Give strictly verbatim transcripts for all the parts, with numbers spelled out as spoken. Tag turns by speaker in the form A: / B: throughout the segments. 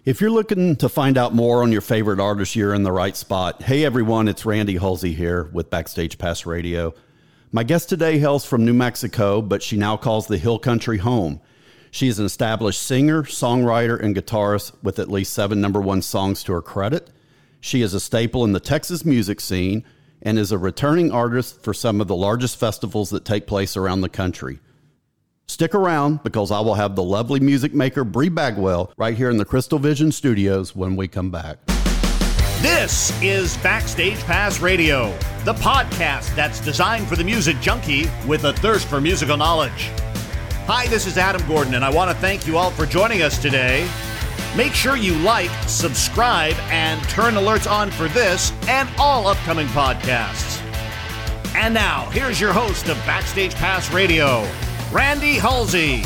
A: If you're looking to find out more on your favorite artist, you're in the right spot. Hey everyone, it's Randy Halsey here with Backstage Pass Radio. My guest today hails from New Mexico, but she now calls the Hill Country home. She is an established singer, songwriter, and guitarist with at least seven number one songs to her credit. She is a staple in the Texas music scene and is a returning artist for some of the largest festivals that take place around the country. Stick around because I will have the lovely music maker Bree Bagwell right here in the Crystal Vision Studios when we come back.
B: This is Backstage Pass Radio, the podcast that's designed for the music junkie with a thirst for musical knowledge. Hi, this is Adam Gordon, and I want to thank you all for joining us today. Make sure you like, subscribe, and turn alerts on for this and all upcoming podcasts. And now, here's your host of Backstage Pass Radio, Randy Halsey.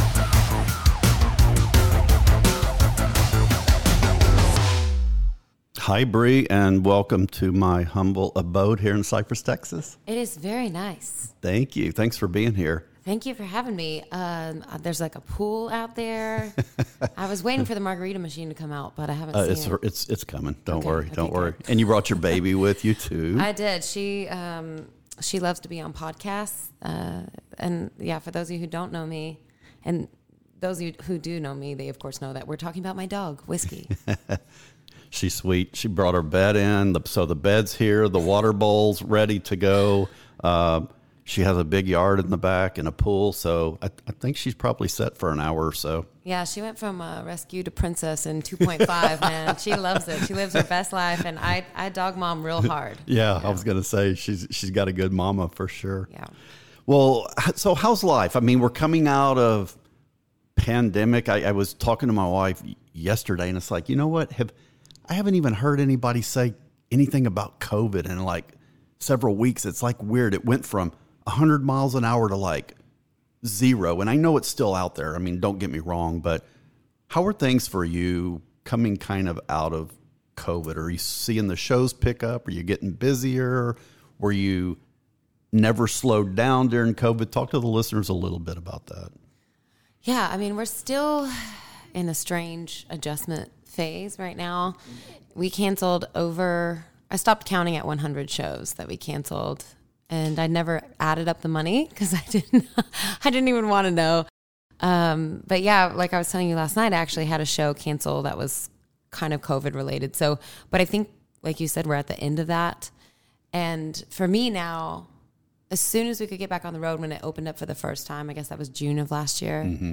A: Hi, Bree, and welcome to my humble abode here in Cypress, Texas.
C: It is very nice.
A: Thank you. Thanks for being here.
C: Thank you for having me. Um, there's like a pool out there. I was waiting for the margarita machine to come out, but I haven't
A: Uh,
C: seen
A: it's
C: it.
A: it's it's coming. Don't
C: Okay,
A: worry.
C: okay,
A: Don't worry.
C: good.
A: And you brought your baby with you too.
C: I did. She um, she loves to be on podcasts. Uh, and yeah, for those of you who don't know me, and those of you who do know me, they of course know that we're talking about my dog, Whiskey.
A: She's sweet. She brought her bed in, the, so the bed's here, the water bowl's ready to go. Uh, she has a big yard in the back and a pool, so I, I think she's probably set for an hour or so.
C: Yeah, she went from uh, rescue to princess in two point five, man. She loves it. She lives her best life, and I, I dog mom real hard.
A: Yeah, I was going to say, she's she's got a good mama for sure.
C: Yeah.
A: Well, so how's life? I mean, we're coming out of pandemic. I, I was talking to my wife yesterday, and it's like, you know what? Have I haven't even heard anybody say anything about COVID in like several weeks. It's like weird. It went from one hundred miles an hour to like zero. And I know it's still out there. I mean, don't get me wrong, but how are things for you coming kind of out of COVID? Are you seeing the shows pick up? Are you getting busier? Were you never slowed down during COVID? Talk to the listeners a little bit about that.
C: Yeah, I mean, we're still in a strange adjustment phase right now. We canceled over, I stopped counting at one hundred shows that we canceled, and I never added up the money because I didn't, I didn't even want to know. Um, but yeah, like I was telling you last night, I actually had a show cancel that was kind of COVID related. So, but I think, like you said, we're at the end of that. And for me now, as soon as we could get back on the road when it opened up for the first time, I guess that was June of last year. Mm-hmm.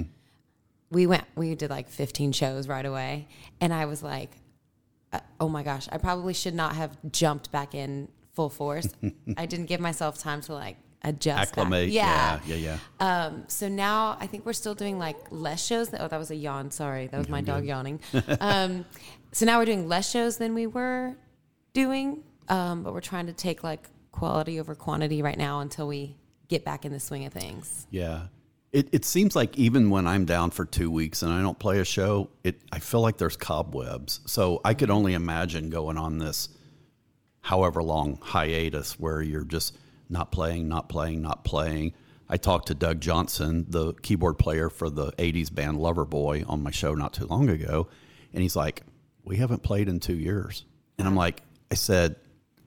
C: We went, we did like fifteen shows right away. And I was like, uh, oh my gosh, I probably should not have jumped back in full force. I didn't give myself time to like adjust.
A: Acclimate.
C: Back. Yeah.
A: Yeah. Yeah. yeah.
C: Um, so now I think we're still doing like less shows. Oh, that was a yawn. Sorry. That was my dog yawning. Um, so now we're doing less shows than we were doing. Um, but we're trying to take like quality over quantity right now until we get back in the swing of things.
A: Yeah. It it seems like even when I'm down for two weeks and I don't play a show, it I feel like there's cobwebs. So I could only imagine going on this however long hiatus where you're just not playing, not playing, not playing. I talked to Doug Johnson, the keyboard player for the eighties band Loverboy, on my show not too long ago. And he's like, we haven't played in two years. And I'm like, I said,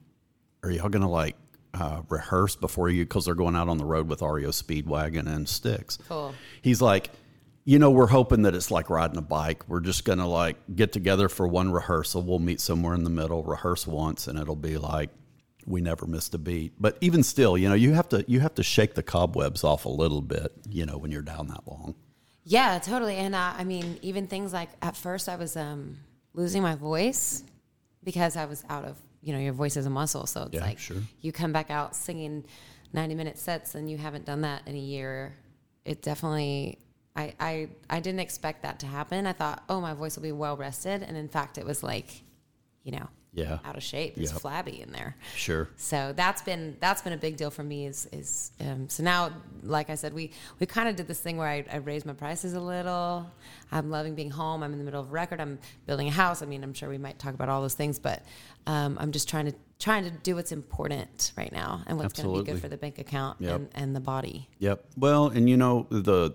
A: are y'all going to like uh, rehearse before you, because they're going out on the road with R E O Speedwagon and Styx.
C: Cool.
A: He's like, you know, we're hoping that it's like riding a bike. We're just going to like get together for one rehearsal. We'll meet somewhere in the middle, rehearse once, and it'll be like we never missed a beat. But even still, you know, you have to you have to shake the cobwebs off a little bit, you know, when you're down that long.
C: Yeah, totally. And uh, I mean, even things like at first I was um, losing my voice because I was out of, you know, your voice is a muscle. So it's
A: Yeah,
C: like
A: sure.
C: you come back out singing ninety minute sets and you haven't done that in a year. It definitely... I, I, I didn't expect that to happen. I thought, oh, my voice will be well rested. And in fact, it was like, you know,
A: Yeah.
C: out of shape. It's
A: Yep.
C: flabby in there.
A: Sure.
C: So that's been that's been a big deal for me. Is is um, so now, like I said, we we kind of did this thing where I, I raised my prices a little. I'm loving being home. I'm in the middle of a record. I'm building a house. I mean, I'm sure we might talk about all those things, but um, I'm just trying to trying to do what's important right now and what's going to be
A: Absolutely.
C: good for the bank account
A: Yep.
C: and, and the body.
A: Yep. Well, and you know, the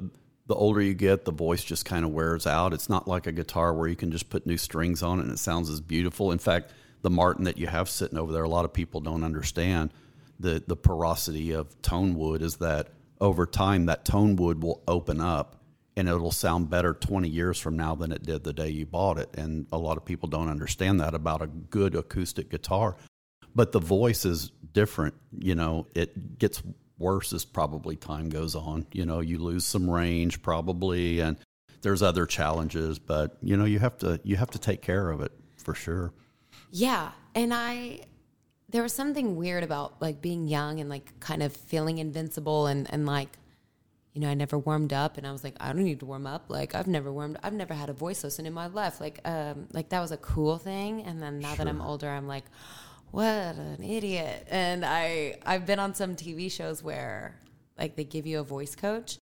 A: the older you get, the voice just kind of wears out. It's not like a guitar where you can just put new strings on it and it sounds as beautiful. In fact, the Martin that you have sitting over there, a lot of people don't understand the, the porosity of tone wood is that over time that tone wood will open up and it'll sound better twenty years from now than it did the day you bought it. And a lot of people don't understand that about a good acoustic guitar. But the voice is different. You know, it gets worse as probably time goes on. You know, you lose some range probably, and there's other challenges, but you know, you have to you have to take care of it for sure.
C: Yeah, and I there was something weird about like being young and like kind of feeling invincible and and like, you know, I never warmed up, and I was like, I don't need to warm up. Like I've never warmed I've never had a voice lesson in my life. Like um like that was a cool thing, and then now sure. that I'm older, I'm like, what an idiot. And I, I've been on some T V shows where like they give you a voice coach,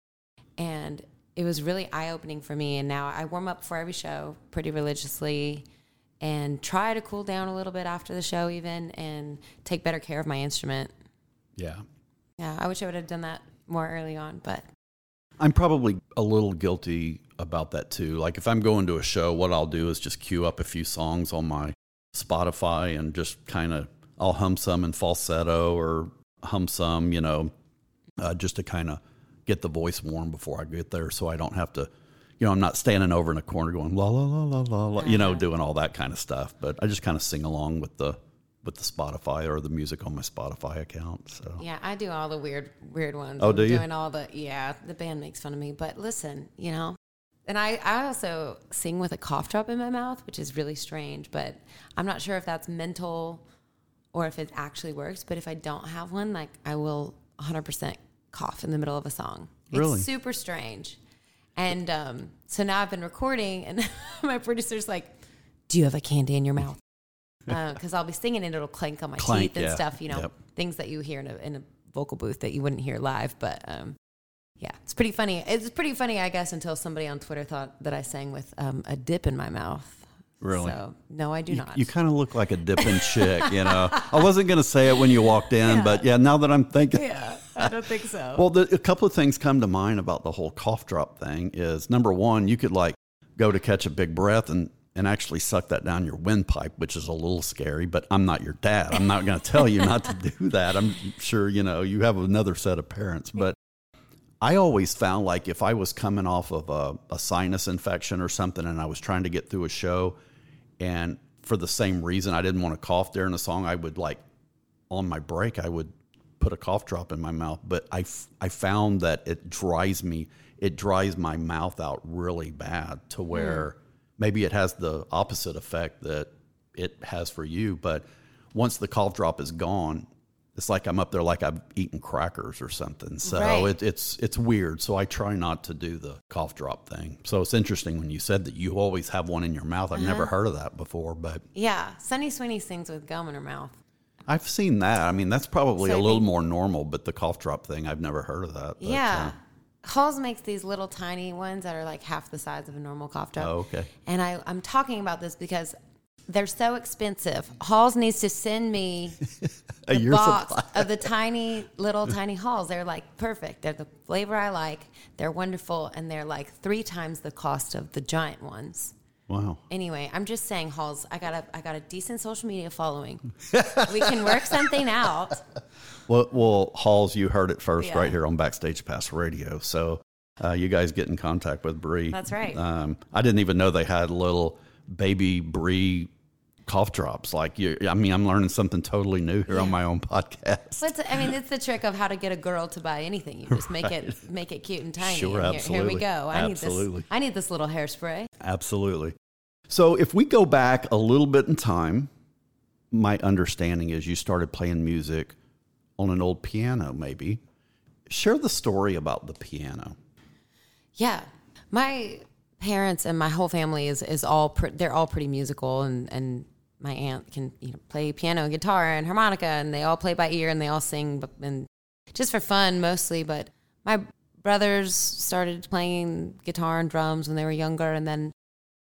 C: and it was really eye-opening for me. And now I warm up for every show pretty religiously and try to cool down a little bit after the show even and take better care of my instrument.
A: Yeah.
C: Yeah, I wish I would have done that more early on, but.
A: I'm probably a little guilty about that too. Like if I'm going to a show, what I'll do is just queue up a few songs on my Spotify and just kind of I'll hum some in falsetto or hum some, you know, uh, just to kind of get the voice warm before I get there, so I don't have to, you know, I'm not standing over in a corner going la la la la la, la you know, doing all that kind of stuff. But I just kind of sing along with the with the Spotify or the music on my Spotify account. So
C: yeah, I do all the weird weird ones.
A: Oh, do
C: I'm
A: you?
C: Doing all the yeah, the band makes fun of me, but listen, you know. And I, I also sing with a cough drop in my mouth, which is really strange, but I'm not sure if that's mental or if it actually works. But if I don't have one, like I will one hundred percent cough in the middle of a song.
A: Really?
C: It's super strange. And um, so now I've been recording, and my producer's like, do you have a candy in your mouth? Because uh, I'll be singing and it'll clank on my
A: Clank,
C: teeth and
A: yeah.
C: stuff, you know,
A: Yep.
C: things that you hear in a, in a vocal booth that you wouldn't hear live. But um yeah, it's pretty funny. It's pretty funny, I guess, until somebody on Twitter thought that I sang with um, a dip in my mouth.
A: Really?
C: So, no, I do
A: you,
C: not.
A: You kind of look like a dipping chick, you know. I wasn't going to say it when you walked in, yeah. but yeah, now that I'm thinking.
C: Yeah, I don't think so.
A: Well, the, a couple of things come to mind about the whole cough drop thing is, number one, you could like go to catch a big breath and, and actually suck that down your windpipe, which is a little scary, but I'm not your dad. I'm not going to tell you not to do that. I'm sure, you know, you have another set of parents, but I always found like if I was coming off of a, a sinus infection or something and I was trying to get through a show, and for the same reason I didn't want to cough during the song, I would like on my break, I would put a cough drop in my mouth. But I, I found that it dries me, it dries my mouth out really bad to where mm. maybe it has the opposite effect that it has for you. But once the cough drop is gone, it's like I'm up there like I've eaten crackers or something. So
C: right.
A: it, it's it's weird. So I try not to do the cough drop thing. So it's interesting when you said that you always have one in your mouth. I've uh-huh. never heard of that before. But
C: yeah, Sunny Sweeney sings with gum in her mouth.
A: I've seen that. I mean, that's probably
C: so
A: a little
C: think,
A: more normal, but the cough drop thing, I've never heard of that. But,
C: yeah.
A: Uh,
C: Halls makes these little tiny ones that are like half the size of a normal cough drop.
A: Oh, okay.
C: And I, I'm talking about this because they're so expensive. Halls needs to send me
A: a
C: the
A: year
C: box
A: supply.
C: of the tiny, little, tiny Halls. They're like perfect. They're the flavor I like. They're wonderful. And they're like three times the cost of the giant ones.
A: Wow.
C: Anyway, I'm just saying, Halls, I got a, I got a decent social media following. We can work something out.
A: Well, well, Halls, you heard it first
C: Yeah.
A: right here on Backstage Pass Radio. So uh, you guys get in contact with Bree.
C: That's right.
A: Um, I didn't even know they had little baby Bree cough drops. Like you, I mean, I'm learning something totally new here
C: Yeah.
A: on my own podcast.
C: What's, I mean, it's the trick of how to get a girl to buy anything. You just make
A: Right.
C: it make it cute and tiny.
A: Sure,
C: And here, here we
A: absolutely.
C: go. I
A: Absolutely.
C: need this. I need this little hairspray.
A: Absolutely. So if we go back a little bit in time, my understanding is you started playing music on an old piano, maybe. Share the story about the piano.
C: Yeah, my parents and my whole family is is all pre- they're all pretty musical, and and my aunt can you know play piano and guitar and harmonica, and they all play by ear and they all sing, but, and just for fun mostly. But my brothers started playing guitar and drums when they were younger, and then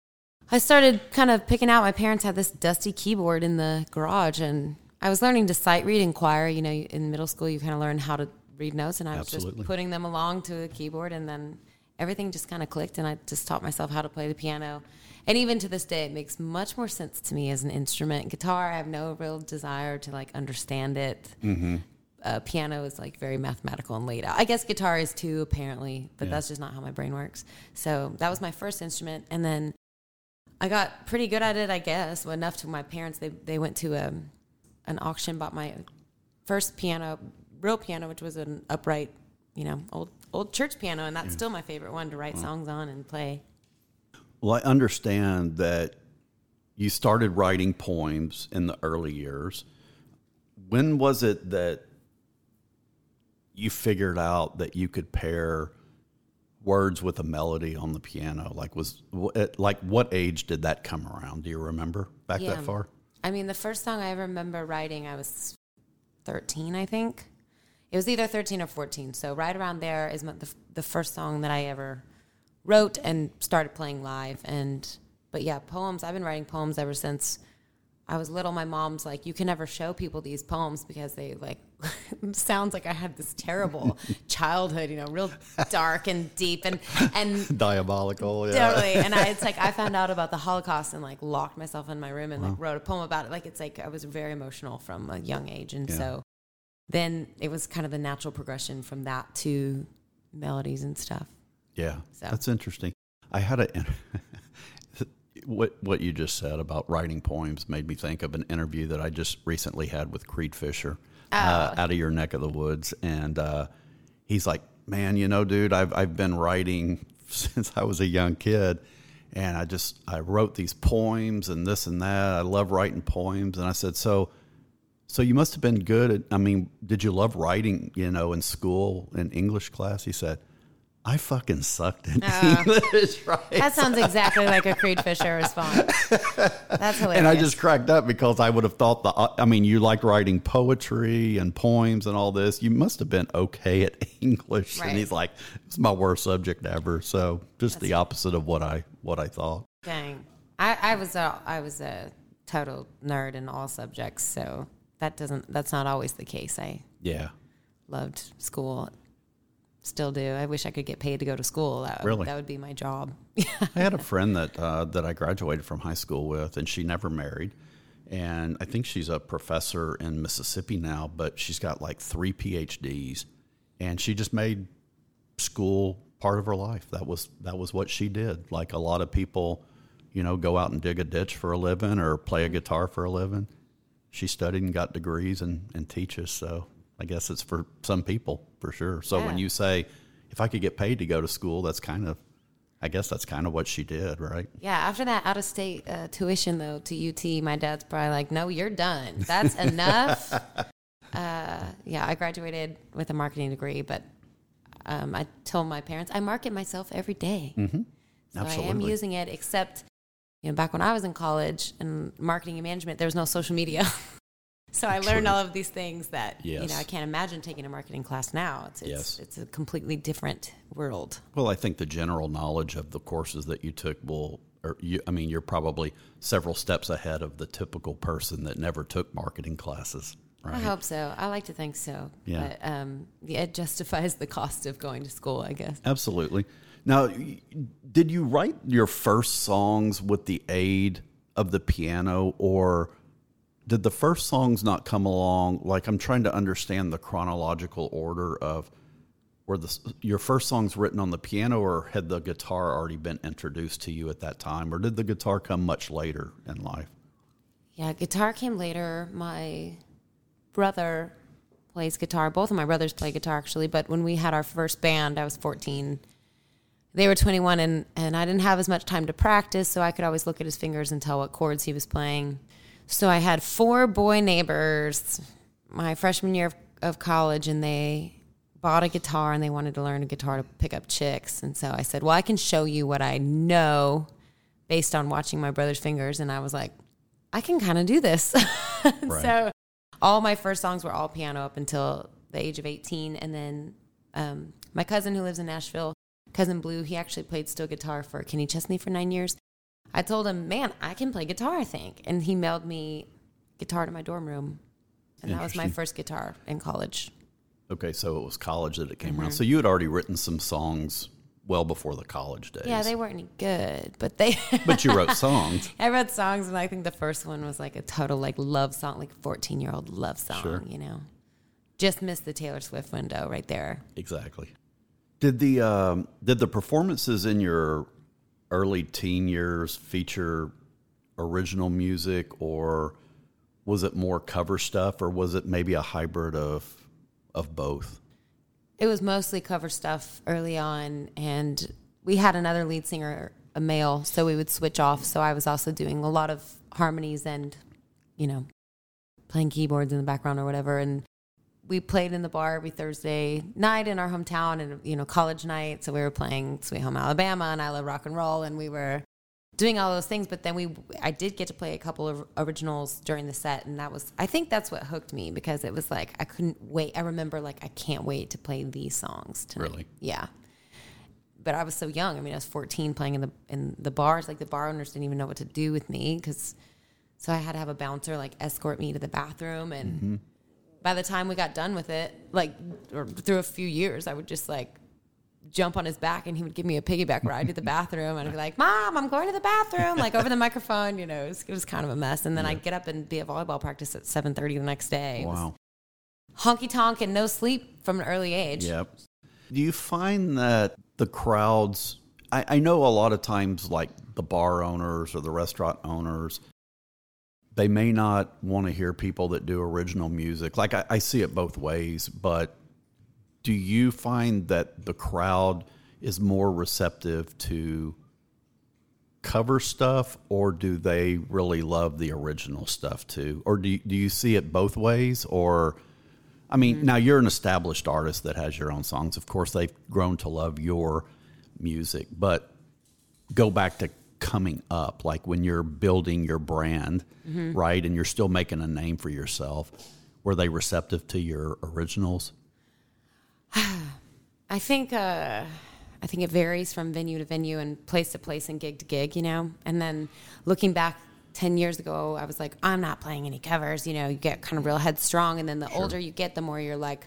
C: I started kind of picking out. My parents had this dusty keyboard in the garage, and I was learning to sight read in choir. You know, in middle school, you kind of learn how to read notes, and I was
A: Absolutely.
C: just putting them along to the keyboard, and then everything just kind of clicked, and I just taught myself how to play the piano. And even to this day, it makes much more sense to me as an instrument. Guitar, I have no real desire to like understand it. Mm-hmm. Uh, piano is like very mathematical and laid out. I guess guitar is too, apparently, but yeah. that's just not how my brain works. So that was my first instrument, and then I got pretty good at it, I guess. Well, enough to my parents. They they went to a, an auction, bought my first piano, real piano, which was an upright, you know, old old church piano, and that's yeah. still my favorite one to write wow. songs on and play.
A: Well, I understand that you started writing poems in the early years. When was it that you figured out that you could pair words with a melody on the piano? Like, was like what age did that come around? Do you remember back yeah. that far?
C: I mean, the first song I remember writing, I was thirteen, I think. It was either thirteen or fourteen. So right around there is the, the first song that I ever wrote and started playing live. And but yeah, poems. I've been writing poems ever since I was little. My mom's like, you can never show people these poems because they like sounds like I had this terrible childhood, you know, real dark and deep and and
A: diabolical. Yeah.
C: Totally. And I, it's like I found out about the Holocaust and like locked myself in my room and wow. like wrote a poem about it. Like it's like I was very emotional from a young age, and yeah. so then it was kind of the natural progression from that to melodies and stuff.
A: Yeah, so. That's interesting. I had a what what you just said about writing poems made me think of an interview that I just recently had with Creed Fisher oh. uh, out of your neck of the woods, and uh, he's like, "Man, you know, dude, I've I've been writing since I was a young kid, and I just I wrote these poems and this and that. I love writing poems." And I said, "So, so you must have been good at. I mean, did you love writing? You know, in school, in English class?" He said, I fucking sucked in uh, English, right?
C: That sounds exactly like a Creed Fisher response. That's hilarious.
A: And I just cracked up because I would have thought the, I mean, you like writing poetry and poems and all this. You must have been okay at English. Right. And he's like, it's my worst subject ever. So just That's the opposite of what I, what I thought.
C: Dang. I, I was a, I was a total nerd in all subjects. So that doesn't, that's not always the case. I
A: yeah
C: loved school. Still do. I wish I could get paid to go to school. That,
A: really?
C: That would be my job.
A: I had a friend that uh, that I graduated from high school with, and she never married. And I think she's a professor in Mississippi now, but she's got like three P H Ds, and she just made school part of her life. That was that was what she did. Like a lot of people, you know, go out and dig a ditch for a living or play a guitar for a living. She studied and got degrees and, and teaches, so I guess it's for some people, for sure. So yeah. When you say, if I could get paid to go to school, that's kind of, I guess that's kind of what she did, right?
C: Yeah, after that out-of-state uh, tuition, though, to U T, my dad's probably like, no, you're done. That's enough. uh, yeah, I graduated with a marketing degree, but um, I told my parents, I market myself every day.
A: Mm-hmm.
C: So
A: Absolutely.
C: I am using it, except, you know, back when I was in college and marketing and management, there was no social media. So I learned True. all of these things that, yes. you know, I can't imagine taking a marketing class now. It's it's,
A: yes.
C: it's a completely different world.
A: Well, I think the general knowledge of the courses that you took will, or you, I mean, you're probably several steps ahead of the typical person that never took marketing classes, right?
C: I hope so. I like to think so.
A: Yeah.
C: But um, it justifies the cost of going to school, I guess.
A: Absolutely. Now, did you write your first songs with the aid of the piano, or did the first songs not come along? Like, I'm trying to understand the chronological order of, were the your first songs written on the piano, or had the guitar already been introduced to you at that time, or did the guitar come much later in life?
C: Yeah, guitar came later. My brother plays guitar. Both of my brothers play guitar, actually, but when we had our first band, I was fourteen. They were twenty-one, and, and I didn't have as much time to practice, so I could always look at his fingers and tell what chords he was playing. So I had four boy neighbors my freshman year of, of college, and they bought a guitar, and they wanted to learn a guitar to pick up chicks. And so I said, well, I can show you what I know based on watching my brother's fingers. And I was like, I can kind of do this. Right. So all my first songs were all piano up until the age of eighteen. And then um, my cousin who lives in Nashville, Cousin Blue, he actually played steel guitar for Kenny Chesney for nine years. I told him, man, I can play guitar, I think. And he mailed me guitar to my dorm room. And that was my first guitar in college.
A: Okay, so it was college that it came mm-hmm. around. So you had already written some songs well before the college days.
C: Yeah, they weren't any good, but they.
A: But you wrote songs.
C: I wrote songs, and I think the first one was like a total like love song, like fourteen year old love song.
A: Sure.
C: You know, just missed the Taylor Swift window right there.
A: Exactly. Did the um, did the performances in your early teen years feature original music, or was it more cover stuff, or was it maybe a hybrid of of both?
C: It was mostly cover stuff early on, and we had another lead singer, a male, so we would switch off. So I was also doing a lot of harmonies and, you know, playing keyboards in the background or whatever. And we played in the bar every Thursday night in our hometown, and, you know, college night. So we were playing Sweet Home Alabama and I Love Rock and Roll, and we were doing all those things. But then we, I did get to play a couple of originals during the set, and that was, I think that's what hooked me, because it was like I couldn't wait. I remember like I can't wait to play these songs tonight.
A: Really?
C: Yeah. But I was so young. I mean, I was fourteen playing in the in the bars. Like the bar owners didn't even know what to do with me, because so I had to have a bouncer like escort me to the bathroom, and mm-hmm. by the time we got done with it, like or through a few years, I would just like jump on his back, and he would give me a piggyback ride to the bathroom, and I'd be like, Mom, I'm going to the bathroom, like over the microphone. You know, it was, it was kind of a mess. And then yeah. I'd get up and be at volleyball practice at seven thirty the next day.
A: Wow.
C: Honky tonk and no sleep from an early age.
A: Yep. Do you find that the crowds, I, I know a lot of times like the bar owners or the restaurant owners, they may not want to hear people that do original music. Like I, I see it both ways, but do you find that the crowd is more receptive to cover stuff, or do they really love the original stuff too? Or do you, do you see it both ways? Or, I mean, mm-hmm. now you're an established artist that has your own songs. Of course, they've grown to love your music, but go back to coming up, like when you're building your brand, mm-hmm. right? And you're still making a name for yourself. Were they receptive to your originals?
C: I think uh, I think it varies from venue to venue and place to place and gig to gig, you know. And then looking back ten years ago, I was like, I'm not playing any covers. You know, you get kind of real headstrong, and then the sure. older you get, the more you're like,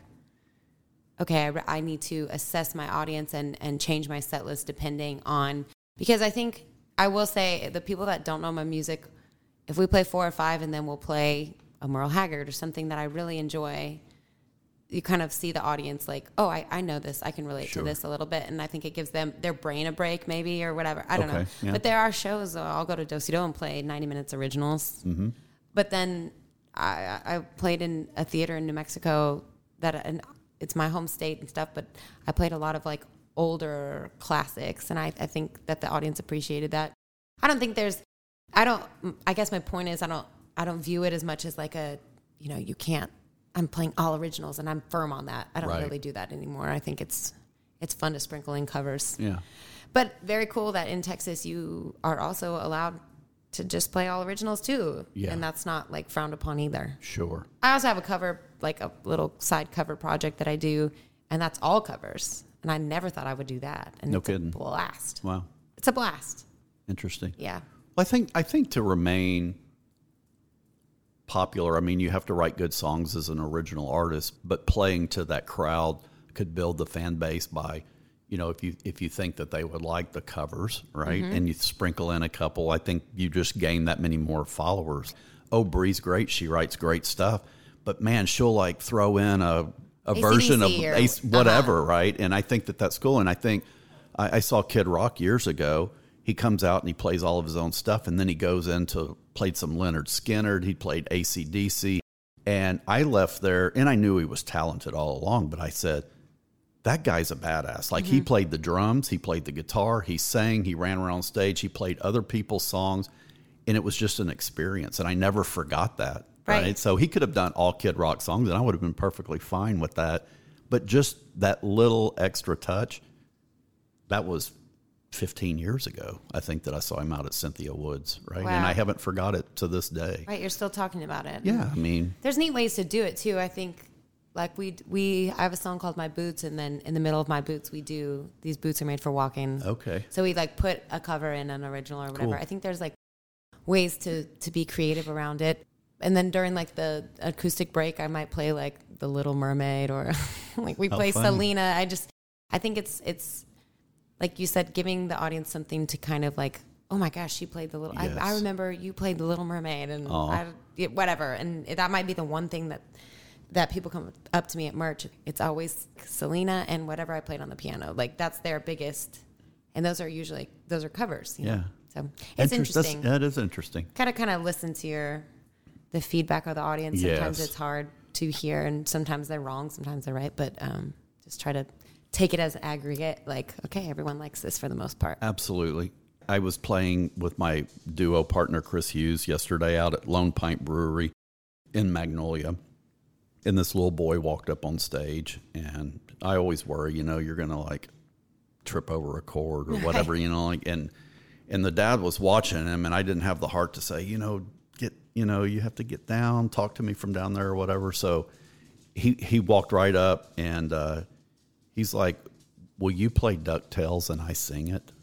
C: okay, I, I need to assess my audience and and change my set list depending on, because I think I will say the people that don't know my music, if we play four or five and then we'll play a Merle Haggard or something that I really enjoy, you kind of see the audience like, oh, I, I know this. I can relate sure. to this a little bit. And I think it gives them their brain a break maybe or whatever. I don't okay. know. Yeah. But there are shows, uh, I'll go to Do-Si-Do and play ninety minutes originals. Mm-hmm. But then I, I played in a theater in New Mexico that, and it's my home state and stuff, but I played a lot of like older classics. And I, I think that the audience appreciated that. I don't think there's, I don't, I guess my point is I don't, I don't view it as much as like a, you know, you can't, I'm playing all originals and I'm firm on that. I don't right. really do that anymore. I think it's it's fun to sprinkle in covers.
A: Yeah.
C: But very cool that in Texas you are also allowed to just play all originals too. Yeah. And that's not like frowned upon either.
A: Sure.
C: I also have a cover, like a little side cover project that I do, and that's all covers. And I never thought I would do that. And
A: no
C: it's
A: kidding.
C: a blast.
A: Wow.
C: It's a blast.
A: Interesting.
C: Yeah.
A: Well, I think I think to remain popular, I mean, you have to write good songs as an original artist, but playing to that crowd could build the fan base by, you know, if you if you think that they would like the covers, right, mm-hmm. and you sprinkle in a couple, I think you just gain that many more followers. Oh, Bree's great; she writes great stuff, but man, she'll like throw in a a version of Ace, whatever, uh-huh. right? And I think that that's cool. And I think I, I saw Kid Rock years ago. He comes out and he plays all of his own stuff, and then he goes into played some Leonard Skinner. He played A C D C, and I left there, and I knew he was talented all along, but I said, that guy's a badass. Like, mm-hmm. he played the drums, he played the guitar, he sang, he ran around stage, he played other people's songs, and it was just an experience, and I never forgot that. Right. right? So he could have done all Kid Rock songs, and I would have been perfectly fine with that, but just that little extra touch, that was fifteen years ago, I think, that I saw him out at Cynthia Woods, right? Wow. And I haven't forgot it to this day.
C: Right, you're still talking about it.
A: Yeah, I mean,
C: there's neat ways to do it too. I think, like we we I have a song called My Boots, and then in the middle of My Boots, we do These Boots Are Made for Walking.
A: Okay.
C: So we like put a cover in an original or whatever. Cool. I think there's like ways to to be creative around it. And then during like the acoustic break, I might play like The Little Mermaid, or like we
A: How
C: play
A: funny.
C: Selena. I just I think it's it's. like you said, giving the audience something to kind of like, oh my gosh, she played the little,
A: Yes.
C: I, I remember you played the Little Mermaid and I, it, whatever. And that might be the one thing that, that people come up to me at merch. It's always Selena and whatever I played on the piano. Like that's their biggest, and those are usually, those are covers. You know?
A: Yeah.
C: So it's
A: Interest-
C: interesting.
A: That's, that is interesting.
C: Kind of, kind of listen to your, the feedback of the audience. Sometimes
A: Yes.
C: it's hard to hear and sometimes they're wrong. Sometimes they're right. But um, just try to take it as aggregate. Like, okay, everyone likes this for the most part.
A: Absolutely. I was playing with my duo partner, Chris Hughes, yesterday out at Lone Pint Brewery in Magnolia. And this little boy walked up on stage, and I always worry, you know, you're going to like trip over a chord or whatever, you know, like, and, and the dad was watching him, and I didn't have the heart to say, you know, get, you know, you have to get down, talk to me from down there or whatever. So he, he walked right up and, uh, he's like, will you play DuckTales and I sing it?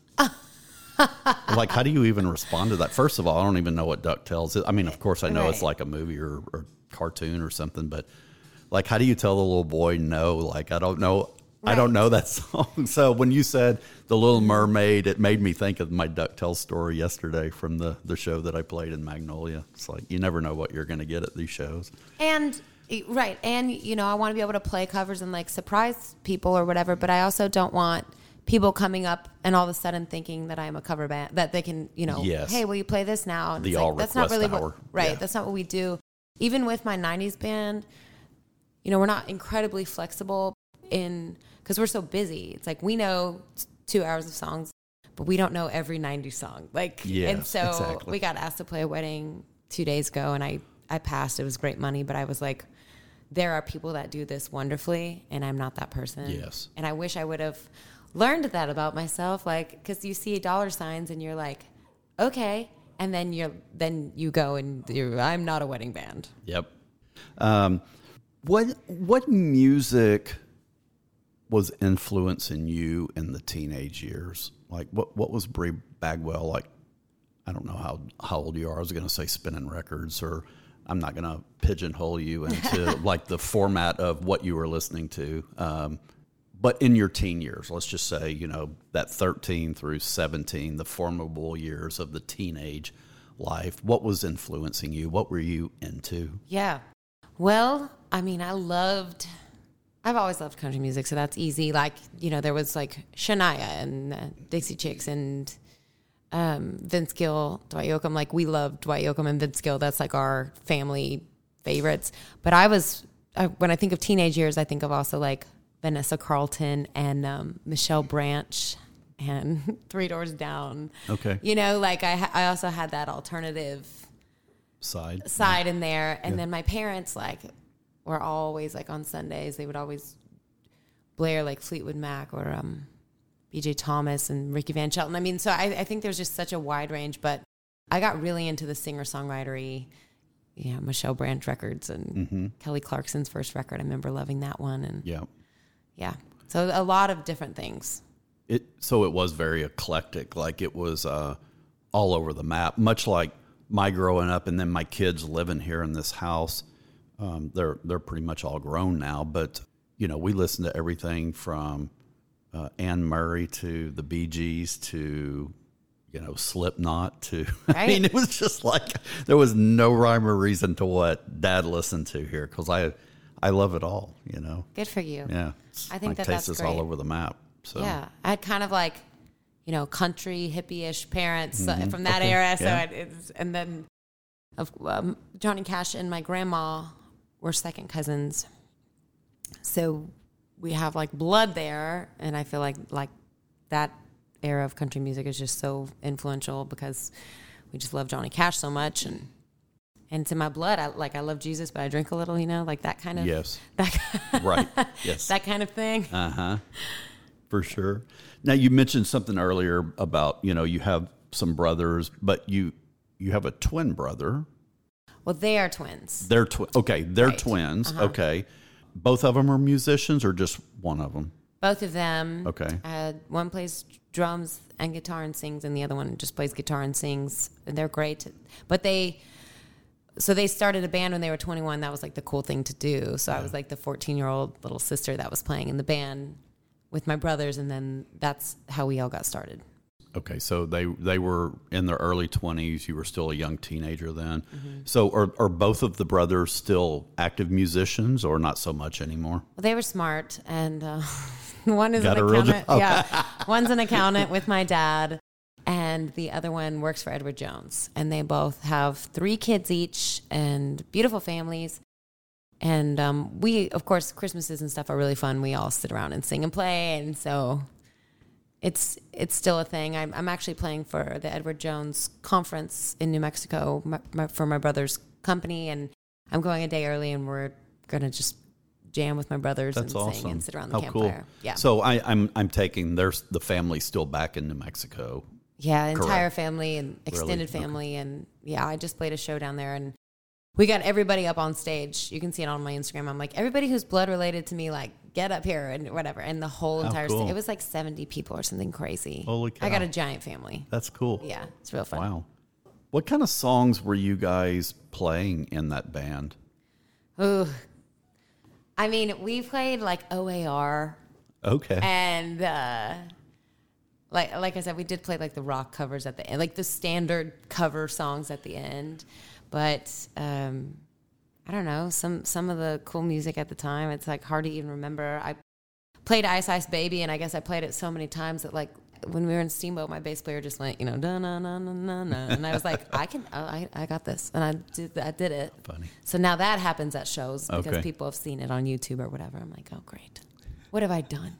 A: Like, how do you even respond to that? First of all, I don't even know what DuckTales is. I mean, of course, I know
C: Right.
A: it's like a movie or, or cartoon or something, but like, how do you tell the little boy no? Like, I don't know. I don't
C: Right.
A: know that song. So when you said The Little Mermaid, it made me think of my DuckTales story yesterday from the, the show that I played in Magnolia. It's like, you never know what you're going to get at these shows.
C: And right, and you know, I want to be able to play covers and like surprise people or whatever, but I also don't want people coming up and all of a sudden thinking that I'm a cover band, that they can, you know,
A: Yes.
C: hey, will you play this now? And
A: The
C: it's
A: all
C: like, that's not
A: request
C: really
A: hour.
C: what, right?
A: Yeah.
C: That's not what we do. Even with my nineties band, you know, we're not incredibly flexible in because we're so busy. It's like we know two hours of songs, but we don't know every nineties song. Like,
A: Yes,
C: and so
A: exactly.
C: we got asked to play a wedding two days ago, and I I passed. It was great money, but I was like, there are people that do this wonderfully, and I'm not that person.
A: Yes.
C: And I wish I would have learned that about myself, like, because you see dollar signs and you're like, okay, and then you're then you go and you're, I'm not a wedding band.
A: Yep. Um, what what music was influencing you in the teenage years? Like, what what was Brie Bagwell like? I don't know how, how old you are. I was going to say spinning records, or I'm not going to pigeonhole you into like the format of what you were listening to. Um, but in your teen years, let's just say, you know, that thirteen through seventeen, the formidable years of the teenage life, what was influencing you? What were you into?
C: Yeah. Well, I mean, I loved, I've always loved country music, so that's easy. Like, you know, there was like Shania and uh, Dixie Chicks and um, Vince Gill, Dwight Yoakam. Like, we loved Dwight Yoakam and Vince Gill. That's like our family favorites. But I was, I, when I think of teenage years, I think of also like Vanessa Carlton and um, Michelle Branch and Three Doors Down.
A: Okay.
C: You know, like I, ha- I also had that alternative
A: Side.
C: side in there. And then my parents, like, were always like on Sundays, they would always blare like Fleetwood Mac or um, B J Thomas and Ricky Van Shelton. I mean, so I, I think there's just such a wide range, but I got really into the singer-songwritery, you know, Michelle Branch records and
A: Mm-hmm.
C: Kelly Clarkson's first record. I remember loving that one. And
A: Yeah.
C: yeah, so a lot of different things.
A: It so it was very eclectic. Like, it was uh, all over the map, much like my growing up, and then my kids living here in this house. Um, they're they're pretty much all grown now, but you know, we listened to everything from uh, Anne Murray to the Bee Gees to, you know, Slipknot to. I
C: Right.
A: mean, it was just like there was no rhyme or reason to what Dad listened to here, because I I love it all. You know.
C: Good for you.
A: Yeah.
C: I think
A: my
C: that
A: taste
C: that's
A: is all
C: great.
A: over the map. So
C: Yeah, I had kind of like, you know, country hippie-ish parents uh, from that
A: Okay,
C: era. So
A: yeah.
C: it, it's and then of um, Johnny Cash and my grandma were second cousins, so we have like blood there, and I feel like like that era of country music is just so influential because we just love Johnny Cash so much, and and it's in my blood. I like I love Jesus, but I drink a little, you know, like that kind of
A: Yes.
C: that
A: Right. Yes.
C: that kind of thing.
A: Uh huh. For sure. Now, you mentioned something earlier about, you know, you have some brothers, but you you have a twin brother.
C: Well, they are twins.
A: They're twi- okay. They're
C: Right.
A: twins.
C: Uh-huh.
A: Okay. Both of them are musicians, or just one of them?
C: Both of them.
A: Okay.
C: Uh, one plays drums and guitar and sings, and the other one just plays guitar and sings. And they're great. But they, so they started a band when they were twenty-one. That was like the cool thing to do. So I was like the fourteen-year-old little sister that was playing in the band with my brothers, and then that's how we all got started.
A: Okay, so they they were in their early twenties. You were still a young teenager then. Mm-hmm. So are, are both of the brothers still active musicians or not so much anymore?
C: Well, they were smart, and uh, one is
A: Got
C: an
A: a real
C: accountant.
A: job.
C: Yeah, one's an accountant with my dad, and the other one works for Edward Jones. And they both have three kids each and beautiful families. And um, we, of course, Christmases and stuff are really fun. We all sit around and sing and play, and so it's it's still a thing. I'm, I'm actually playing for the Edward Jones conference in New Mexico my, my, for my brother's company, and I'm going a day early, and we're gonna just jam with my brothers
A: That's
C: and
A: awesome.
C: sing and sit around the
A: How
C: campfire.
A: Cool.
C: Yeah.
A: So I, I'm I'm taking there's the family's still back in New Mexico.
C: Yeah, entire
A: Correct.
C: family and extended
A: Really?
C: family, and yeah, I just played a show down there, and we got everybody up on stage. You can see it on my Instagram. I'm like, everybody who's blood related to me, like, get up here and whatever. And the whole
A: How
C: entire
A: cool.
C: stage, it was like seventy people or something crazy.
A: Holy cow.
C: I got a giant family.
A: That's cool.
C: Yeah, it's real fun.
A: Wow. What kind of songs were you guys playing in that band?
C: Ooh. I mean, we played like O A R.
A: Okay.
C: And uh, like like I said, we did play like the rock covers at the end, like the standard cover songs at the end. But um, I don't know, some some of the cool music at the time, it's like hard to even remember. I played Ice Ice Baby, and I guess I played it so many times that like when we were in Steamboat, my bass player just went, you know, da na na na na na, and I was like, I can, oh, I I got this, and I did I did it.
A: Funny.
C: So now that happens at shows because
A: Okay.
C: people have seen it on YouTube or whatever. I'm like, oh great, what have I done?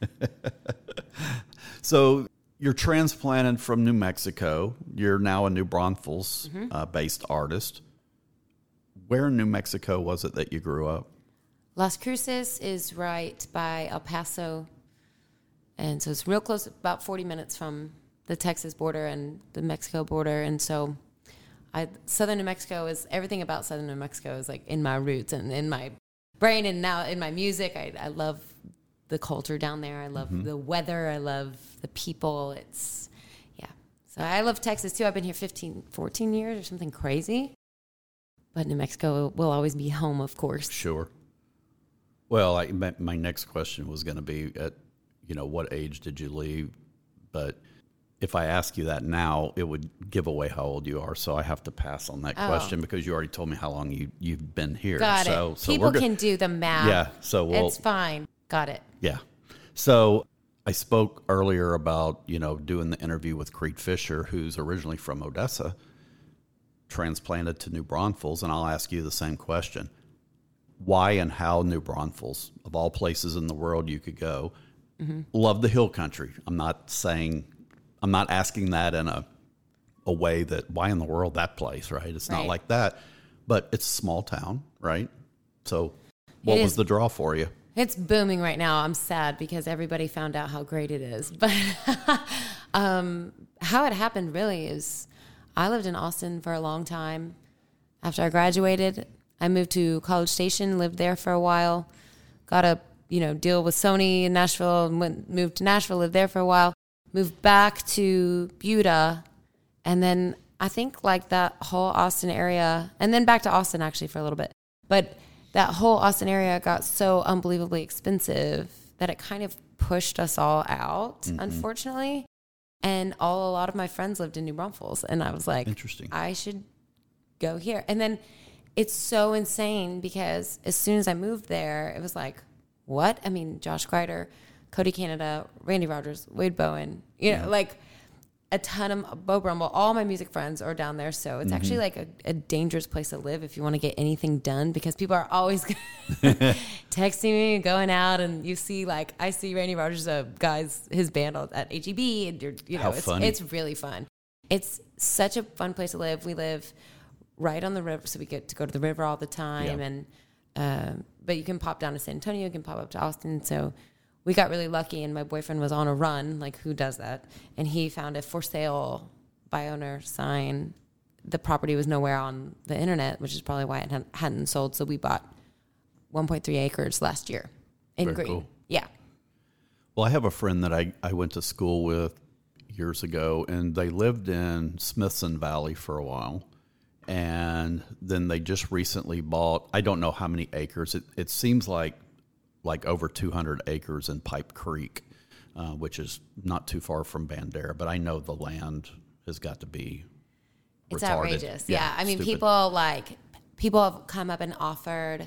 A: So you're transplanted from New Mexico. You're now a New Braunfels
C: Mm-hmm.
A: uh, based artist. Where in New Mexico was it that you grew up?
C: Las Cruces is right by El Paso, and so it's real close, about forty minutes from the Texas border and the Mexico border. And so I, Southern New Mexico is, everything about Southern New Mexico is like in my roots and in my brain and now in my music. I, I love the culture down there. I love mm-hmm. the weather. I love the people. It's, yeah. So I love Texas too. I've been here fifteen, fourteen years or something crazy. But New Mexico will always be home, of course.
A: Sure. Well, I, my, my next question was going to be at, you know, what age did you leave? But if I ask you that now, it would give away how old you are. So I have to pass on that
C: Oh.
A: question because you already told me how long you, you've been here.
C: Got
A: so,
C: it.
A: So
C: People
A: we're go-
C: can do the math.
A: Yeah. So we'll,
C: It's fine. Got it.
A: Yeah. So I spoke earlier about, you know, doing the interview with Creed Fisher, who's originally from Odessa, transplanted to New Braunfels, and I'll ask you the same question. Why and how New Braunfels, of all places in the world you could go? Mm-hmm. Love the hill country. I'm not saying, I'm not asking that in a a way that, why in the world that place, right? It's not
C: Right.
A: like that. But it's a small town, right? So what
C: It
A: was
C: is.
A: the draw for you?
C: It's booming right now. I'm sad because everybody found out how great it is. But um, how it happened really is I lived in Austin for a long time. After I graduated, I moved to College Station, lived there for a while, got a you know deal with Sony in Nashville, and went, moved to Nashville, lived there for a while, moved back to Buda, and then I think like that whole Austin area, and then back to Austin actually for a little bit. But that whole Austin area got so unbelievably expensive that it kind of pushed us all out, mm-hmm. unfortunately. And all a lot of my friends lived in New Braunfels, and I was like,
A: Interesting.
C: I should go here. And then it's so insane because as soon as I moved there, it was like, what? I mean, Josh Kreider, Cody Canada, Randy Rogers, Wade Bowen, you know,
A: Yeah.
C: like a ton of Bo Brumble. All my music friends are down there, so it's
A: Mm-hmm.
C: actually like a, a dangerous place to live if you want to get anything done because people are always texting me and going out, and you see like I see Randy Rogers, uh, guys, his band at H E B, and you're, you know,
A: How
C: it's
A: funny.
C: it's really fun. It's such a fun place to live. We live right on the river, so we get to go to the river all the time,
A: Yeah.
C: and um, but you can pop down to San Antonio, you can pop up to Austin, so. We got really lucky, and my boyfriend was on a run. Like, who does that? And he found a for sale by owner sign. The property was nowhere on the internet, which is probably why it hadn't sold. So we bought one point three acres last year in
A: Very
C: Green.
A: cool.
C: Yeah.
A: Well, I have a friend that I, I went to school with years ago, and they lived in Smithson Valley for a while. And then they just recently bought, I don't know how many acres. It, it seems like like over two hundred acres in Pipe Creek. uh, which is not too far from Bandera. But I know the land has got to be
C: It's
A: retarded.
C: outrageous. Yeah.
A: Yeah,
C: I mean,
A: stupid.
C: people like, people have come up and offered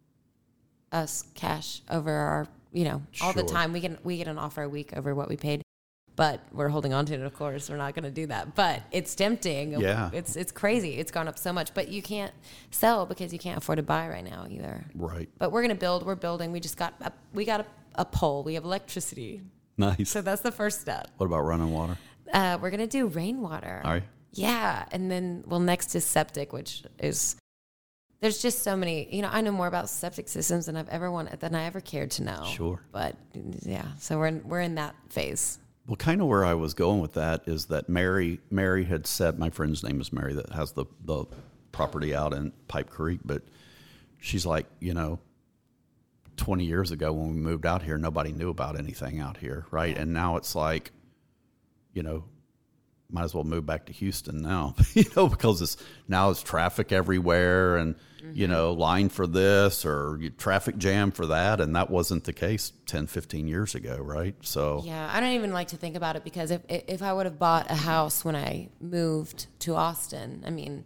C: us cash over our, you know, all the
A: Sure.
C: time. We can, we get an offer a week over what we paid, but we're holding on to it. Of course, we're not going to do that, but it's tempting.
A: Yeah.
C: It's, it's crazy. It's gone up so much, but you can't sell because you can't afford to buy right now either.
A: Right.
C: But we're going to build, we're building. We just got, a, we got a, a pole. We have electricity.
A: Nice.
C: So that's the first step.
A: What about running water?
C: Uh, we're going to do rainwater.
A: All right.
C: Yeah. And then, well, next is septic, which is, there's just so many, you know, I know more about septic systems than I've ever wanted, than I ever cared to know.
A: Sure.
C: But yeah, so we're in, we're in that phase.
A: Well, kind of where I was going with that is that Mary, Mary had said, my friend's name is Mary that has the, the property out in Pipe Creek, but she's like, you know, twenty years ago when we moved out here, nobody knew about anything out here. Right. And now it's like, you know, might as well move back to Houston now, you know, because it's now it's traffic everywhere and, mm-hmm. you know, line for this or traffic jam for that. And that wasn't the case ten, fifteen years ago. Right. So,
C: yeah, I don't even like to think about it because if, if I would have bought a house when I moved to Austin, I mean,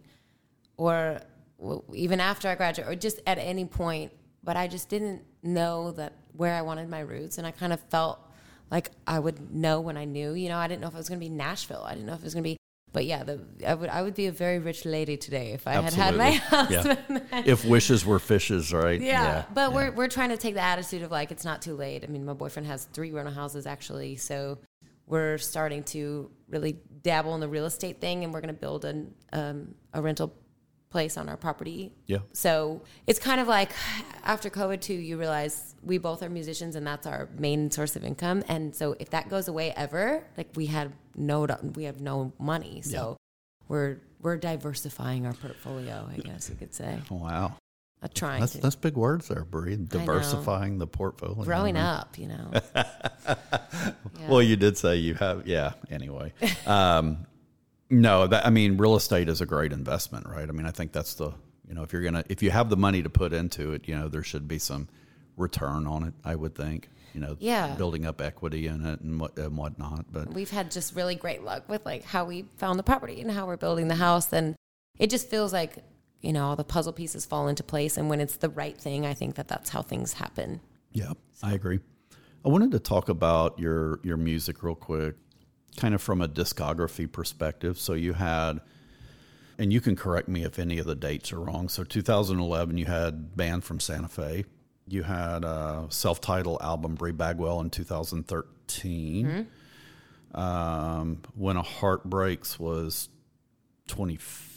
C: or even after I graduated or just at any point, but I just didn't know that where I wanted my roots. And I kind of felt like I would know when I knew, you know, I didn't know if it was going to be Nashville. I didn't know if it was going to be, but yeah, the, I would I would be a very rich lady today if I
A: Absolutely.
C: had had my house.
A: Yeah. If wishes were fishes, right?
C: Yeah,
A: yeah.
C: but
A: yeah.
C: we're we're trying to take the attitude of like it's not too late. I mean, my boyfriend has three rental houses actually, so we're starting to really dabble in the real estate thing, and we're going to build an um, a rental place on our property.
A: Yeah.
C: So it's kind of like after COVID too, you realize we both are musicians and that's our main source of income. And so if that goes away ever, like we had no, we have no money. So
A: Yeah.
C: we're, we're diversifying our portfolio, I guess you could say.
A: Wow.
C: Uh, trying
A: That's,
C: to.
A: that's big words there, Bree. Diversifying the portfolio.
C: Growing
A: Mhm.
C: up, you know. Yeah.
A: Well, you did say you have, yeah, anyway. Um, no, that, I mean, real estate is a great investment, right? I mean, I think that's the, you know, if you're going to, if you have the money to put into it, you know, there should be some return on it, I would think, you know,
C: Yeah.
A: building up equity in it and what and whatnot. But
C: We've had just really great luck with like how we found the property and how we're building the house. And it just feels like, you know, all the puzzle pieces fall into place. And when it's the right thing, I think that that's how things happen.
A: yeah, I agree. I wanted to talk about your, your music real quick, kind of from a discography perspective. So you had, and you can correct me if any of the dates are wrong. So two thousand eleven, you had Band from Santa Fe. You had a self-titled album, Bree Bagwell, in two thousand thirteen. Mm-hmm. Um, When a Heart Breaks was twenty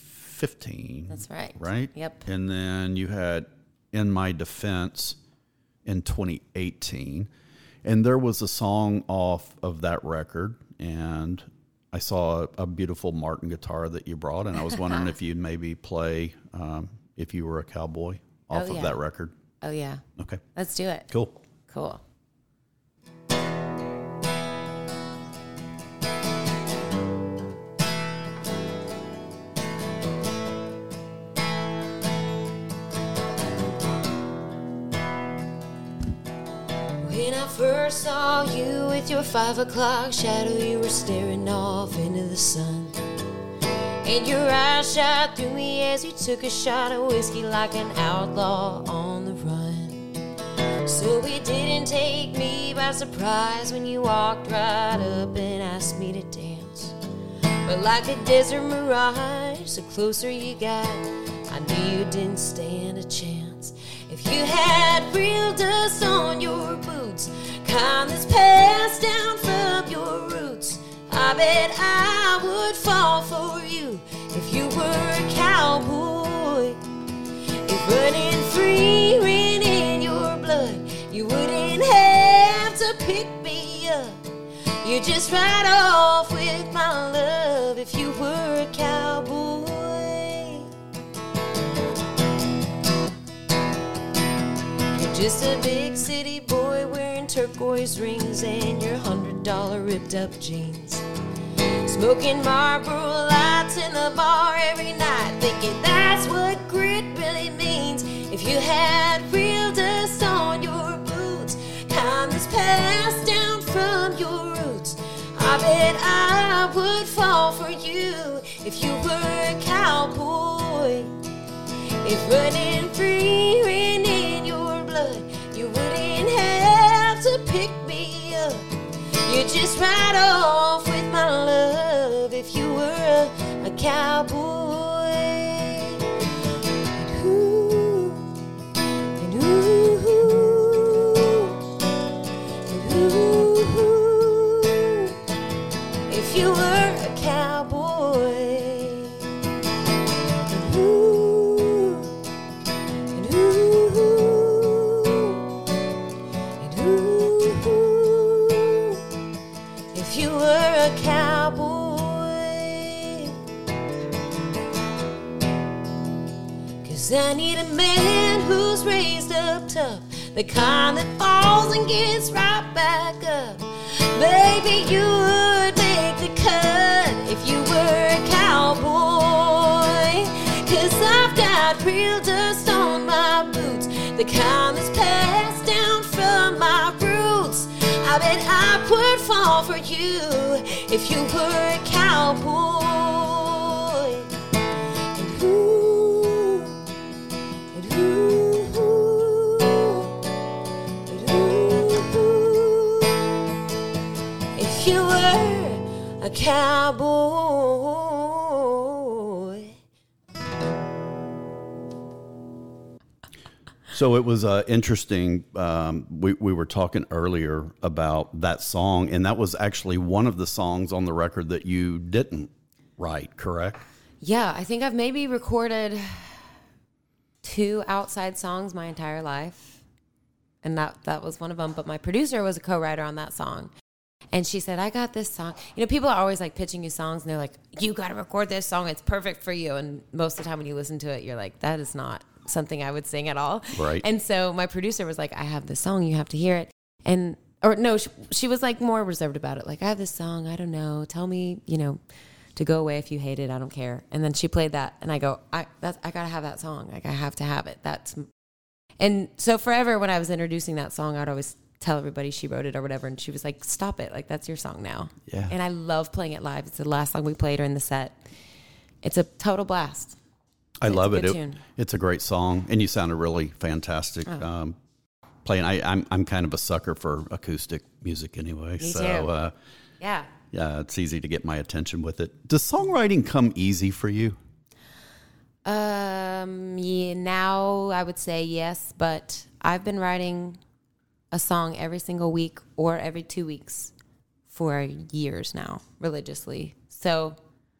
A: fifteen.
C: That's right.
A: Right?
C: Yep.
A: And then you had In My Defense in twenty eighteen. And there was a song off of that record, and I saw a, a beautiful Martin guitar that you brought, and I was wondering if you'd maybe play um, If You Were a Cowboy off
C: Oh,
A: of
C: yeah.
A: that record.
C: Oh, yeah.
A: Okay,
C: Let's do it.
A: cool.
C: Cool. When I first saw you with your five o'clock shadow, you were staring off into the sun. And your eyes shot through me as you took a shot of whiskey like an outlaw on the run. So it didn't take me by surprise when you walked right up and asked me to dance. But like a desert mirage, the closer you got, I knew you didn't stand a chance. If you had real dust on your boots, kind that's passed down from your roots, I bet I would fall for you if you were a cowboy. If running free ran in your blood, you wouldn't have to pick me up. You'd just ride off with my love if you were a cowboy. You're just a big city boy wearing turquoise rings and your hundred dollar ripped up jeans, smoking Marlboro Lights in the bar every night, thinking that's what grit really means. If you had real dust on your boots, kind that's passed down from your fall for you if you were a cowboy. If running free ran in your blood, you wouldn't have to pick me up. You'd just ride off with my love if you were a, a cowboy. And ooh, and ooh, and ooh, if you were a cowboy. And ooh, and ooh, and ooh, if you were a cowboy. Cause I need a man who's raised up tough, the kind that falls and gets right back up. Baby, you would make the cut if you were a cowboy. Cause I've got real dust on my boots, the kind that's passed down from my roots. I bet I would fall for you if you were a cowboy. And ooh, and ooh, and ooh, if you were a cowboy.
A: So it was uh, interesting. Um, we, we were talking earlier about that song, and that was actually one of the songs on the record that you didn't write, correct?
C: Yeah, I think I've maybe recorded two outside songs my entire life, and that, that was one of them. But my producer was a co-writer on that song, and she said, I got this song. You know, people are always like pitching you songs, and they're like, you got to record this song. It's perfect for you. And most of the time when you listen to it, you're like, that is not something I would sing at all.
A: Right.
C: And so my producer was like, I have this song, you have to hear it. And, or no, she, she was like more reserved about it. Like, I have this song, I don't know, tell me, you know, to go away if you hate it, I don't care. And then she played that, and I go, I that's, I gotta have that song. Like, I have to have it. That's, and so forever when I was introducing that song, I'd always tell everybody she wrote it or whatever. And she was like, stop it. Like, that's your song now.
A: Yeah.
C: And I love playing it live. It's the last song we played or in the set. It's a total blast.
A: I
C: It's
A: love
C: a
A: it.
C: good
A: it.
C: tune.
A: It's a great song, and you sounded really fantastic
C: Oh.
A: um, playing. I, I'm I'm kind of a sucker for acoustic music anyway,
C: Me
A: so
C: too.
A: Uh,
C: Yeah.
A: yeah, it's easy to get my attention with it. Does songwriting come easy for you?
C: Um, yeah, now I would say yes, but I've been writing a song every single week or every two weeks for years now, religiously. So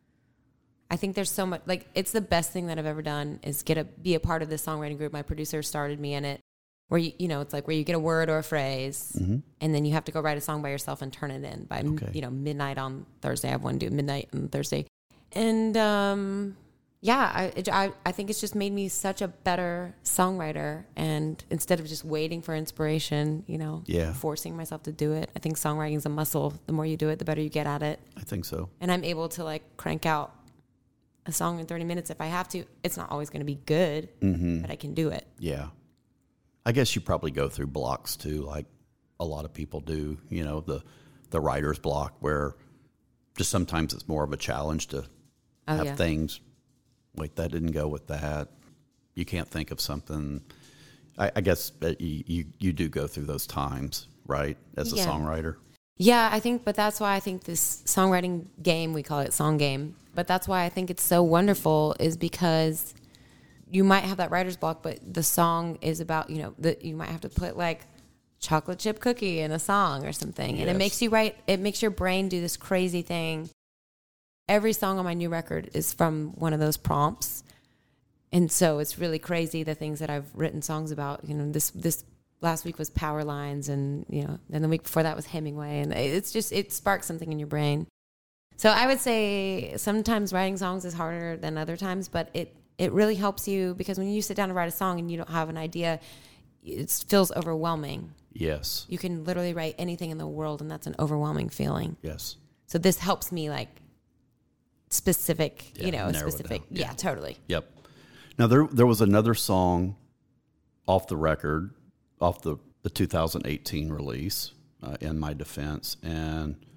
C: I think there's so much, like, it's the best thing that I've ever done is get a, be a part of this songwriting group. My producer started me in it, where you, you know, it's like where you get a word or a phrase,
A: Mm-hmm.
C: and then you have to go write a song by yourself and turn it in by,
A: Okay.
C: you know, midnight on Thursday. I have one due midnight on Thursday. And, um, yeah, I, it, I I think it's just made me such a better songwriter. And instead of just waiting for inspiration, you know,
A: Yeah.
C: forcing myself to do it, I think songwriting is a muscle. The more you do it, the better you get at it.
A: I think so.
C: And I'm able to like crank out a song in thirty minutes if I have to. It's not always going to be good,
A: Mm-hmm.
C: but I can do it.
A: Yeah. I guess you probably go through blocks too, like a lot of people do, you know, the the writer's block, where just sometimes it's more of a challenge to
C: Oh,
A: have
C: yeah.
A: things. Wait, that didn't go with that. You can't think of something. I, I guess that you, you, you do go through those times, right, as a
C: Yeah.
A: songwriter?
C: Yeah, I think, but that's why I think this songwriting game, we call it song game, but that's why I think it's so wonderful is because you might have that writer's block, but the song is about, you know, the, you might have to put like chocolate chip cookie in a song or something. And it
A: Yes.
C: makes you write, it makes your brain do this crazy thing. Every song on my new record is from one of those prompts. And so it's really crazy, the things that I've written songs about. You know, this this last week was Power Lines, and, you know, and the week before that was Hemingway. And it's just, it sparks something in your brain. So I would say sometimes writing songs is harder than other times, but it, it really helps you, because when you sit down to write a song and you don't have an idea, it feels overwhelming.
A: Yes.
C: You can literally write anything in the world, and that's an overwhelming feeling.
A: Yes.
C: So this helps me, like, specific,
A: Yeah,
C: you know,
A: narrow it
C: specific.
A: down.
C: Yeah,
A: Yeah.
C: totally.
A: Yep. Now there there was another song off the record, off the, the two thousand eighteen release, uh, In My Defense, and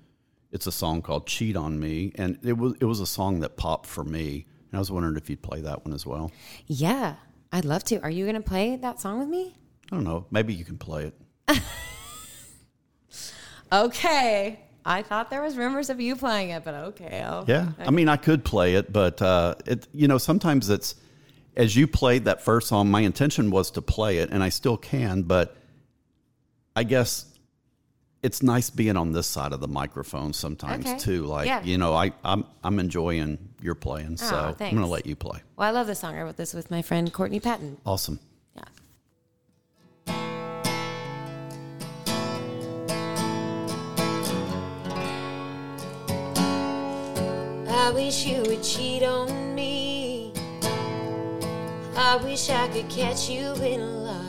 A: It's a song called "Cheat on Me," and it was it was a song that popped for me. And I was wondering if you'd play that one as well.
C: Yeah, I'd love to. Are you going to play that song with me?
A: I don't know. Maybe you can play it.
C: Okay. I thought there was rumors of you playing it, but okay. I'll,
A: Yeah,
C: okay.
A: I mean, I could play it, but uh, it you know sometimes it's as you played that first song. My intention was to play it, and I still can, but I guess it's nice being on this side of the microphone sometimes
C: Okay.
A: too. Like
C: Yeah.
A: you know, I I'm I'm enjoying your playing, so I'm
C: thanks.
A: going to let you play.
C: Well, I love this song. I wrote this with my friend Courtney Patton.
A: Awesome.
C: Yeah. I wish you would cheat on me. I wish I could catch you in a lie.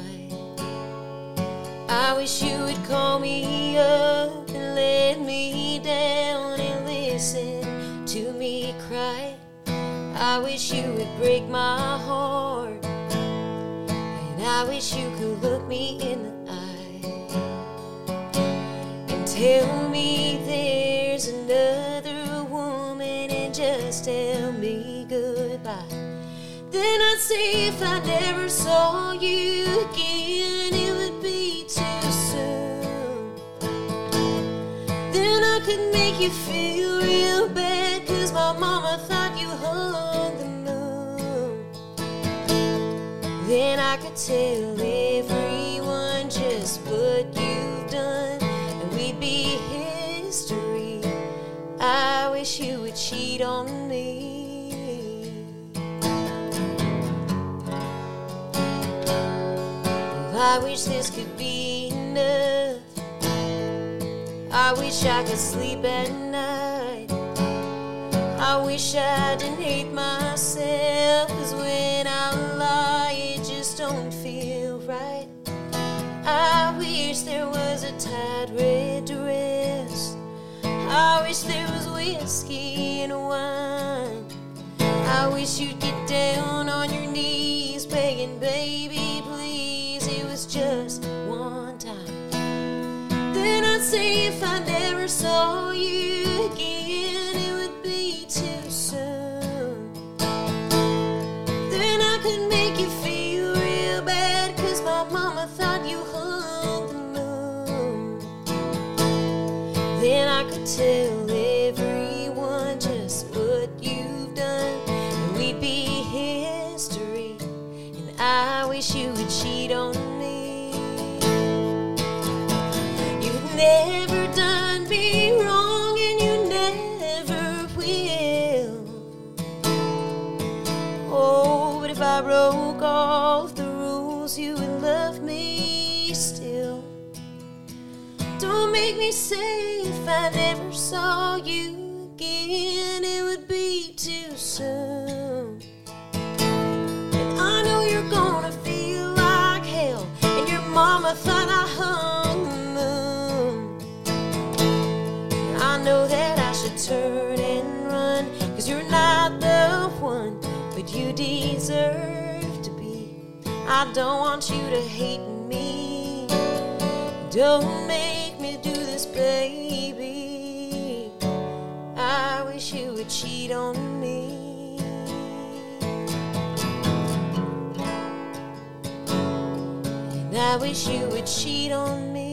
C: I wish you would call me up and let me down and listen to me cry. I wish you would break my heart, and I wish you could look me in the eye and tell me there's another woman and just tell me goodbye. Then I'd say if I never saw you again, it would be too soon. Then I could make you feel real bad, 'cause my mama thought you hung the moon. Then I could tell everyone just what you've done, and we'd be history. I wish you would cheat on me. I wish this could be enough. I wish I could sleep at night. I wish I didn't hate myself, 'cause when I lie it just don't feel right. I wish there was a tight red dress. I wish there was whiskey and wine. I wish you'd get down on your knees begging, baby, please, it was just one time. Then I'd say if I never saw you again, it would be too soon. Then I could make you feel real bad, 'cause my mama thought you hung the moon. Then I could tell everyone just what you've done, and we'd be history. And I wish you would cheat on me. You've never done me wrong, and you never will. Oh, but if I broke off the rules, you would love me still. Don't make me say if I never saw you again, it would be too soon. And I know you're gonna feel like hell, and your mama thought I hung the moon. And I know that I should turn and run, 'cause you're not the one, but you deserve to be. I don't want you to hate me. Don't make me do this, baby. I wish you would cheat on me. And I wish you would cheat on me.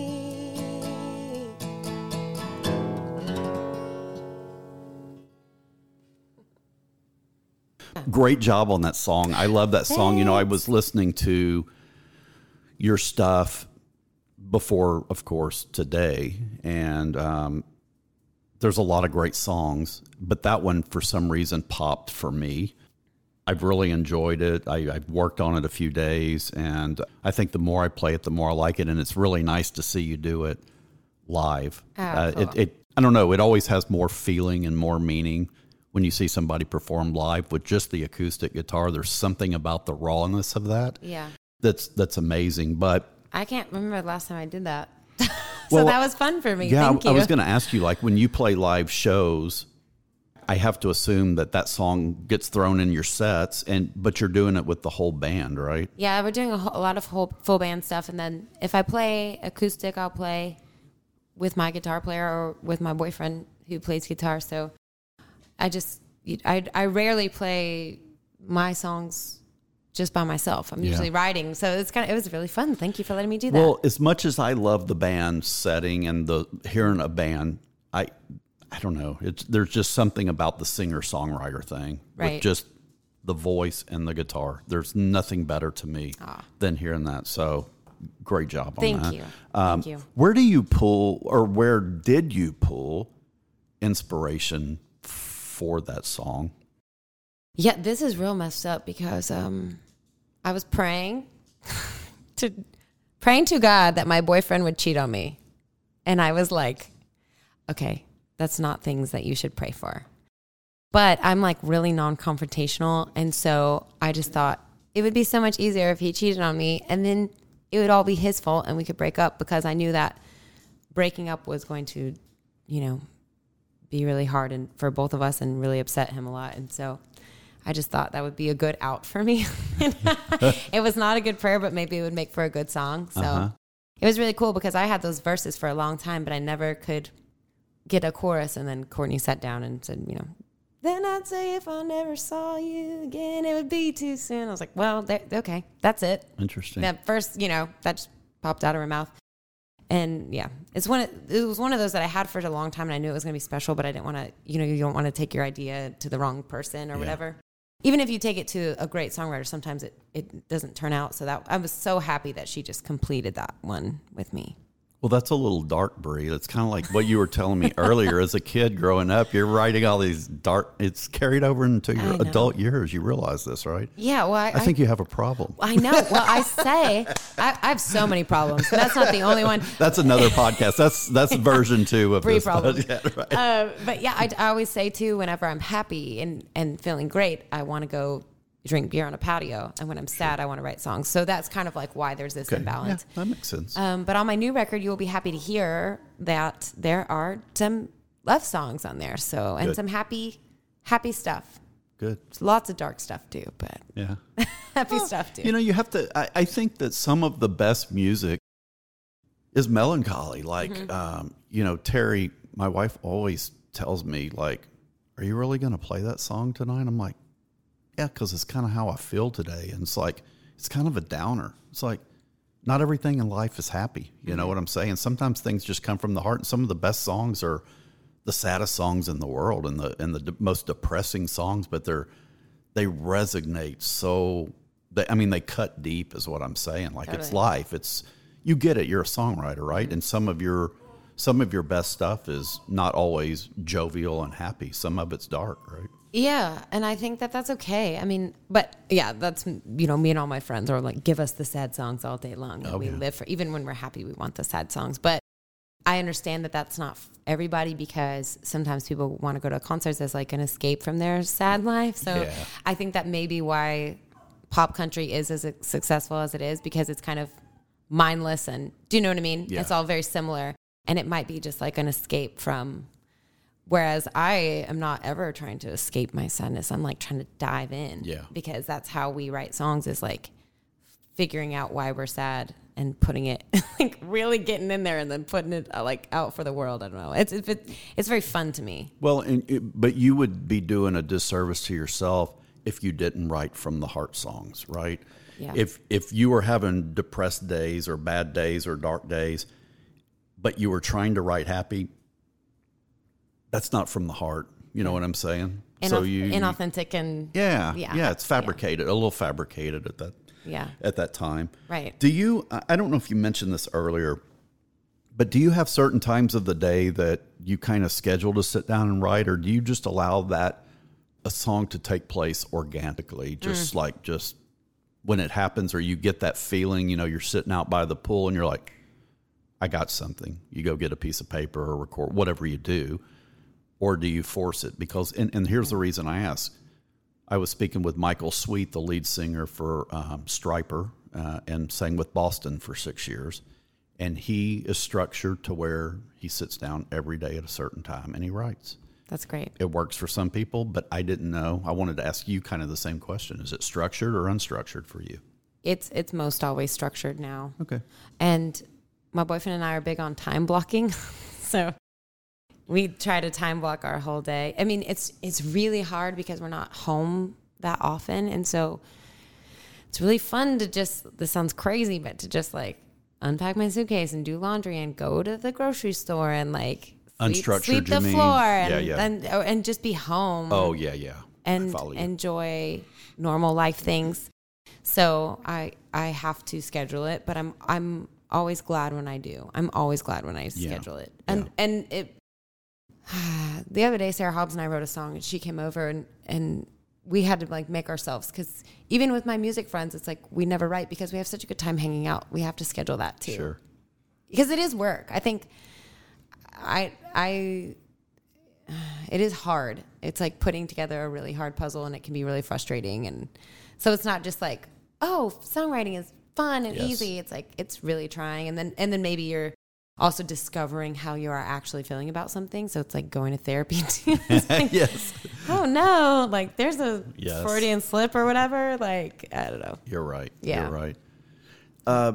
A: Great job on that song. I love that song. You know, I was listening to your stuff before, of course, today, and um, there's a lot of great songs, but that one, for some reason, popped for me. I've really enjoyed it. I, I've worked on it a few days, and I think the more I play it, the more I like it, and it's really nice to see you do it live.
C: Oh,
A: uh,
C: cool.
A: it, it, I don't know, it always has more feeling and more meaning when you see somebody perform live with just the acoustic guitar. There's something about the rawness of that
C: Yeah.
A: that's that's amazing. But
C: I can't remember the last time I did that. so
A: Well,
C: that was fun for me.
A: yeah,
C: Thank
A: I,
C: you.
A: I was going to ask you, like, when you play live shows, I have to assume that that song gets thrown in your sets, and but you're doing it with the whole band, right?
C: Yeah, we're doing a, whole, a lot of whole, full band stuff, and then if I play acoustic, I'll play with my guitar player or with my boyfriend who plays guitar. So I just, I, I rarely play my songs just by myself. I'm
A: Yeah.
C: usually writing. So it's kind of, it was really fun. Thank you for letting me do that.
A: Well, as much as I love the band setting and the hearing a band, I I don't know. It's there's just something about the singer-songwriter thing.
C: Right.
A: With just the voice and the guitar. There's nothing better to me
C: Ah.
A: than hearing that. So great job on
C: Thank
A: that.
C: you.
A: Um,
C: Thank you.
A: Where do you pull or where did you pull inspiration for that song?
C: Yeah, this is real messed up because um, I was praying to praying to God that my boyfriend would cheat on me. And I was like, okay, that's not things that you should pray for. But I'm like really non-confrontational. And so I just thought it would be so much easier if he cheated on me and then it would all be his fault and we could break up, because I knew that breaking up was going to, you know, be really hard and for both of us and really upset him a lot. And so I just thought that would be a good out for me. It was not a good prayer, but maybe it would make for a good song. So
A: Uh-huh.
C: it was really cool because I had those verses for a long time, but I never could get a chorus. And then Courtney sat down and said, you know, then I'd say if I never saw you again, it would be too soon. I was like, well, there- okay, that's it.
A: Interesting.
C: That first, you know, that just popped out of her mouth. And yeah, it's one. Of, it was one of those that I had for a long time, and I knew it was going to be special, but I didn't want to. You know, you don't want to take your idea to the wrong person or
A: Yeah.
C: whatever. Even if you take it to a great songwriter, sometimes it, it doesn't turn out. So that I was so happy that she just completed that one with me.
A: Well, that's a little dark, Bree. It's kind of like what you were telling me earlier. As a kid growing up, you're writing all these dark. It's carried over into your
C: I know.
A: adult years. You realize this, right?
C: Yeah, well, I,
A: I think you have a problem.
C: I know. Well, I say I, I have so many problems. That's not the only one.
A: That's another podcast. That's that's version two of
C: Bree
A: this.
C: problems.
A: Yeah, right.
C: Uh, but yeah, I, I always say too, whenever I'm happy and, and feeling great, I want to go drink beer on a patio. And when I'm sad, I want to write songs. So that's kind of like why there's this
A: Okay.
C: imbalance.
A: Yeah, that makes sense.
C: Um, but on my new record, you will be happy to hear that there are some love songs on there. So, and
A: Good.
C: some happy, happy stuff.
A: Good.
C: Lots of dark stuff too, but
A: Yeah.
C: happy stuff too.
A: You know, you have to. I, I think that some of the best music is melancholy. Like,
C: Mm-hmm.
A: um, you know, Terry, my wife always tells me, like, "Are you really going to play that song tonight?" I'm like, "Yeah, because it's kind of how I feel today." And it's like, it's kind of a downer. It's like, not everything in life is happy. You
C: Mm-hmm.
A: know what I'm saying? Sometimes things just come from the heart. And some of the best songs are the saddest songs in the world and the and the de- most depressing songs, but they're they resonate so. They, I mean, they cut deep, is what I'm saying. Like it's
C: Totally.
A: life. It's you get it. You're a songwriter, right? And some of your some of your best stuff is not always jovial and happy. Some of it's dark, right?
C: Yeah, and I think that that's okay. I mean, but yeah, that's, you know, me and all my friends are like, give us the sad songs all day long. Like
A: Oh,
C: we
A: yeah.
C: live for, even when we're happy, we want the sad songs. But I understand that that's not everybody, because sometimes people want to go to concerts as like an escape from their sad life. So
A: Yeah.
C: I think that may be why pop country is as successful as it is, because it's kind of mindless and, do you know what I mean?
A: Yeah.
C: It's all very similar, and it might be just like an escape from. Whereas I am not ever trying to escape my sadness. I'm like trying to dive in.
A: Yeah.
C: Because that's how we write songs, is like figuring out why we're sad and putting it, like really getting in there and then putting it uh, like out for the world. I don't know. It's it's, it's very fun to me.
A: Well, and it, but you would be doing a disservice to yourself if you didn't write from the heart songs, right?
C: Yeah.
A: If if you were having depressed days or bad days or dark days, but you were trying to write happy, that's not from the heart. You know what I'm saying?
C: Inauthentic
A: so you,
C: inauthentic and
A: yeah,
C: yeah,
A: yeah, it's fabricated, a little fabricated at that
C: yeah.
A: at that time.
C: Right.
A: Do you? I I don't know if you mentioned this earlier, but do you have certain times of the day that you kind of schedule to sit down and write, or do you just allow that a song to take place organically, just
C: Mm.
A: like just when it happens, or you get that feeling? You know, you're sitting out by the pool and you're like, I got something. You go get a piece of paper or record whatever you do. Or do you force it? Because, and, and here's the reason I ask. I was speaking with Michael Sweet, the lead singer for um, Stryper, uh, and sang with Boston for six years. And he is structured to where he sits down every day at a certain time and he writes.
C: That's great.
A: It works for some people, but I didn't know. I wanted to ask you kind of the same question. Is it structured or unstructured for you?
C: It's it's most always structured now.
A: Okay.
C: And my boyfriend and I are big on time blocking. So we try to time block our whole day. I mean, it's it's really hard because we're not home that often, and so it's really fun to just, this sounds crazy, but to just like unpack my suitcase and do laundry and go to the grocery store and like sweep,
A: Unstructured,
C: sweep the
A: you mean?
C: floor and,
A: Yeah, yeah.
C: and and just be home.
A: Oh, yeah, yeah. I
C: And
A: follow you.
C: enjoy normal life things. So I I have to schedule it, but I'm I'm always glad when I do. I'm always glad when I
A: Yeah.
C: schedule it. And
A: Yeah.
C: and it the other day Sarah Hobbs and I wrote a song, and she came over and and we had to like make ourselves, because even with my music friends, it's like we never write because we have such a good time hanging out. We have to schedule that too.
A: Sure.
C: Because it is work. I think I I it is hard. It's like putting together a really hard puzzle, and it can be really frustrating. And so it's not just like, oh, songwriting is fun and
A: Yes.
C: easy. It's like it's really trying, and then and then maybe you're also discovering how you are actually feeling about something. So it's like going to therapy too. It's like,
A: Yes.
C: oh no, like there's a
A: Yes.
C: Freudian slip or whatever. Like, I don't know.
A: You're right.
C: Yeah.
A: You're right. Uh,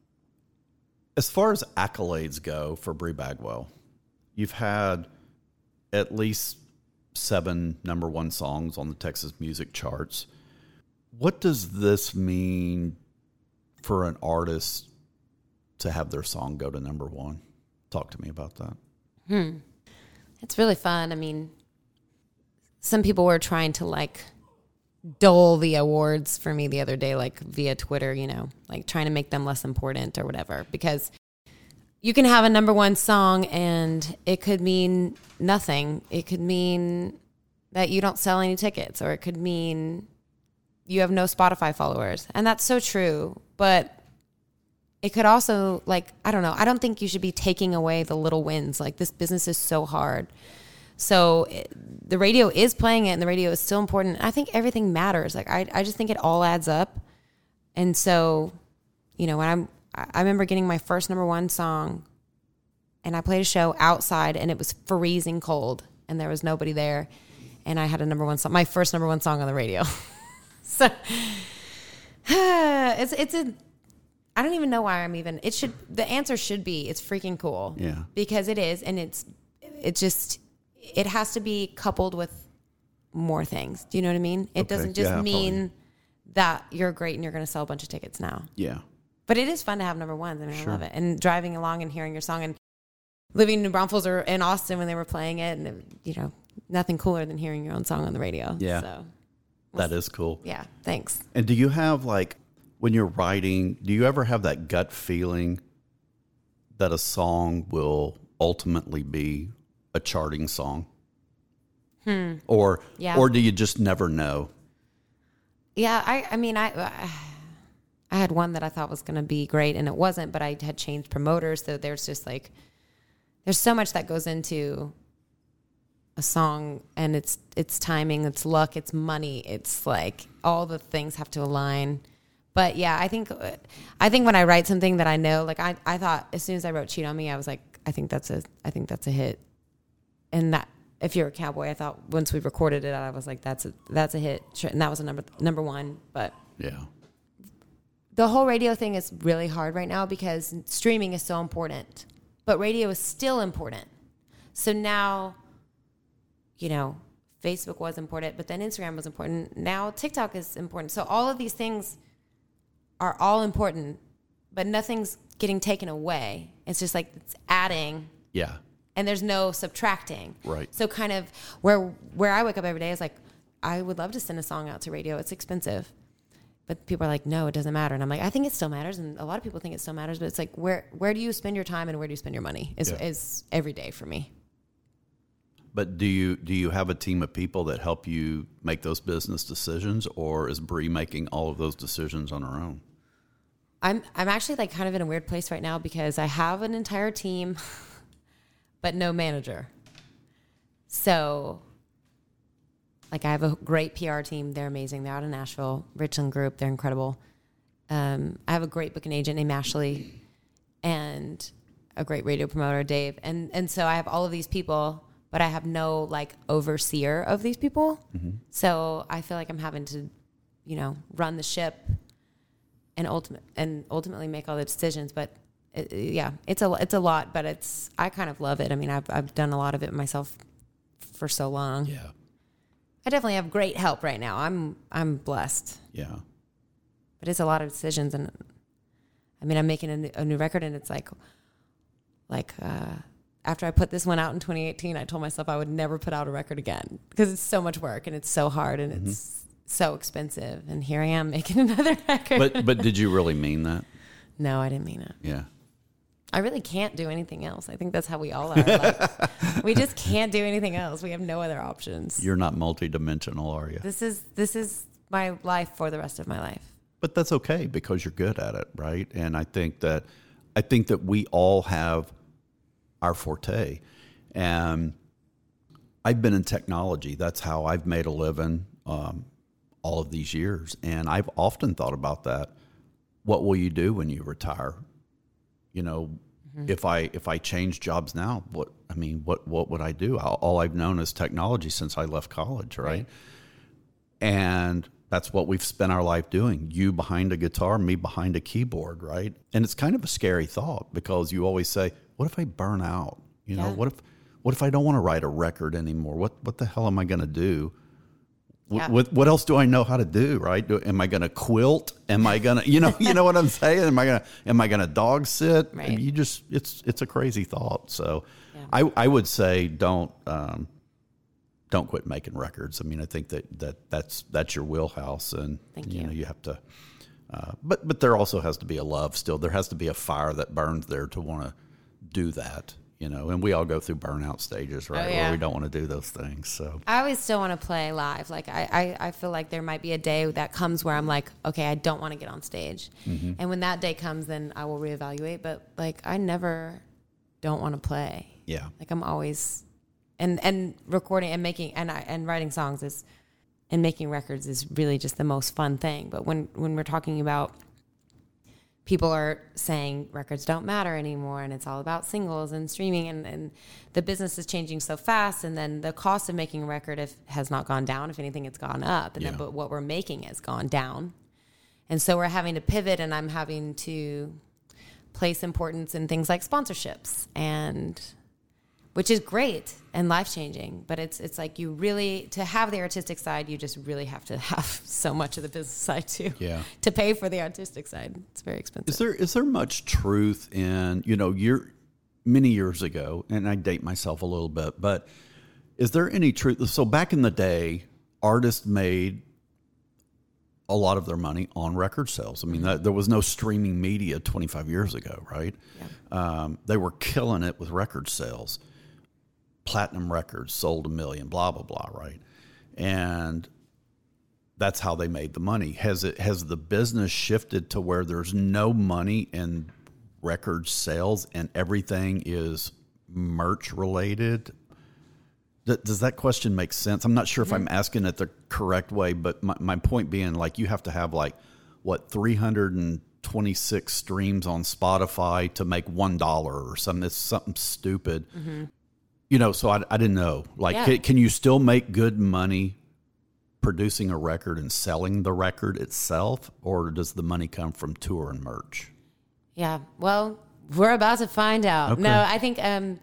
A: as far as accolades go for Brie Bagwell, you've had at least seven number one songs on the Texas music charts. What does this mean for an artist to have their song go to number one? Talk to me about that.
C: It's really fun. I mean, some people were trying to like dole the awards for me the other day, like via Twitter, you know, like trying to make them less important or whatever, because you can have a number one song and it could mean nothing. It could mean that you don't sell any tickets, or it could mean you have no Spotify followers. And that's so true. But it could also, like, I don't know. I don't think you should be taking away the little wins. Like, this business is so hard. So it, the radio is playing it, and the radio is still important. I think everything matters. Like, I, I just think it all adds up. And so, you know, when I'm, I remember getting my first number one song, and I played a show outside, and it was freezing cold, and there was nobody there. And I had a number one song, my first number one song on the radio. So it's, it's a, I don't even know why I'm even, it should, the answer should be, it's freaking cool.
A: Yeah.
C: Because it is. And it's, it just, it has to be coupled with more things. Do you know what I mean? It
A: Okay.
C: doesn't just
A: Yeah, I follow
C: mean
A: you.
C: that you're great and you're going to sell a bunch of tickets now.
A: Yeah.
C: But it is fun to have number ones. I mean,
A: Sure.
C: I love it. And driving along and hearing your song, and living in New Braunfels or in Austin when they were playing it. And, it, you know, nothing cooler than hearing your own song on the radio.
A: Yeah.
C: So,
A: That is cool.
C: yeah, thanks.
A: And do you have, like, when you're writing, do you ever have that gut feeling that a song will ultimately be a charting song? Hmm. Or,
C: Yeah.
A: or do you just never know?
C: Yeah, I, I mean, I, I had one that I thought was going to be great, and it wasn't. But I had changed promoters, so there's just like, there's so much that goes into a song, and it's it's timing, it's luck, it's money, it's like all the things have to align. But yeah, I think I think when I write something that I know, like I, I thought as soon as I wrote "Cheat on Me," I was like, I think that's a I think that's a hit. And that, if you're a cowboy, I thought once we recorded it, I was like, that's a that's a hit, and that was a number number one. But
A: Yeah.
C: the whole radio thing is really hard right now because streaming is so important, but radio is still important. So now, you know, Facebook was important, but then Instagram was important. Now TikTok is important. So all of these things are all important, but nothing's getting taken away. It's just like it's adding,
A: Yeah.
C: and there's no subtracting.
A: Right.
C: So kind of where where I wake up every day is like, I would love to send a song out to radio. It's expensive. But people are like, no, it doesn't matter. And I'm like, I think it still matters. And a lot of people think it still matters. But it's like, where where do you spend your time and where do you spend your money is,
A: Yeah.
C: is every day for me.
A: But do you do you have a team of people that help you make those business decisions, or is Brie making all of those decisions on her own?
C: I'm I'm actually like kind of in a weird place right now because I have an entire team, but no manager. So, like, I have a great P R team. They're amazing. They're out of Nashville, Richland Group. They're incredible. Um, I have a great booking agent named Ashley, and a great radio promoter, Dave. And and so I have all of these people, but I have no like overseer of these people. Mm-hmm. So I feel like I'm having to, you know, run the ship and ultimate and ultimately make all the decisions. But it, yeah, it's a it's a lot, but it's I kind of love it. I mean, I've I've done a lot of it myself for so long.
A: Yeah.
C: I definitely have great help right now. I'm I'm blessed.
A: Yeah.
C: But it's a lot of decisions, and I mean, I'm making a new, a new record, and it's like, like uh, after I put this one out in twenty eighteen, I told myself I would never put out a record again because it's so much work and it's so hard and mm-hmm. it's so expensive. And here I am making another record.
A: But but did you really mean that?
C: No, I didn't mean it.
A: Yeah.
C: I really can't do anything else. I think that's how we all are. Like, we just can't do anything else. We have no other options.
A: You're not multidimensional, are you?
C: This is this is my life for the rest of my life.
A: But that's okay because you're good at it, right? And I think that I think that we all have our forte. And I've been in technology. That's how I've made a living um, all of these years. And I've often thought about that. What will you do when you retire? You know, mm-hmm. if I if I change jobs now, what I mean, what what would I do? All I've known is technology since I left college, right? right. And that's what we've spent our life doing. You behind a guitar, me behind a keyboard, right? And it's kind of a scary thought because you always say, what if I burn out? You know,
C: yeah.
A: what if what if I don't want to write a record anymore? What what the hell am I going to do?
C: Yeah.
A: What what else do I know how to do, right? Do, am I going to quilt? Am I going to, you know, you know what I'm saying? Am I going to am I going to dog sit?
C: Right.
A: I mean, you just it's it's a crazy thought. So
C: yeah.
A: I I would say don't um, don't quit making records. I mean, I think that, that that's that's your wheelhouse, and
C: Thank
A: you
C: you.
A: know you have to. Uh, but but there also has to be a love still. There has to be a fire that burns there to want to do that. You know, and we all go through burnout stages, right?
C: Oh, yeah.
A: Where we don't want to do those things. So
C: I always still want to play live. Like I, I, I feel like there might be a day that comes where I'm like, okay, I don't want to get on stage. Mm-hmm. And when that day comes, then I will reevaluate. But like I never don't want to play.
A: yeah,
C: Like I'm always and and recording and making and I, and writing songs is and making records is really just the most fun thing. But when when we're talking about people are saying records don't matter anymore and it's all about singles and streaming and, and the business is changing so fast, and then the cost of making a record if, has not gone down. If anything, it's gone up, and
A: yeah.
C: then but what we're making has gone down. And so we're having to pivot, and I'm having to place importance in things like sponsorships, and which is great and life-changing, but it's it's like you really, to have the artistic side, you just really have to have so much of the business side too.
A: Yeah.
C: To pay for the artistic side, it's very expensive.
A: Is there is there much truth in, you know, year many years ago, and I date myself a little bit, but is there any truth? So back in the day, artists made a lot of their money on record sales. I mean, that, there was no streaming media twenty-five years ago, right?
C: Yeah.
A: Um, they were killing it with record sales. Platinum records sold a million, blah, blah, blah, right? And that's how they made the money. Has it has the business shifted to where there's no money in record sales and everything is merch related? Th- does that question make sense? I'm not sure if I'm asking it the correct way, but my, my point being, like, you have to have like what three hundred twenty-six streams on Spotify to make one dollar or something. It's something stupid. Mm-hmm. You know, so I, I didn't know. Like,
C: Yeah.
A: can, can you still make good money producing a record and selling the record itself, or does the money come from tour and merch?
C: Yeah, well, we're about to find out.
A: Okay.
C: No, I think um,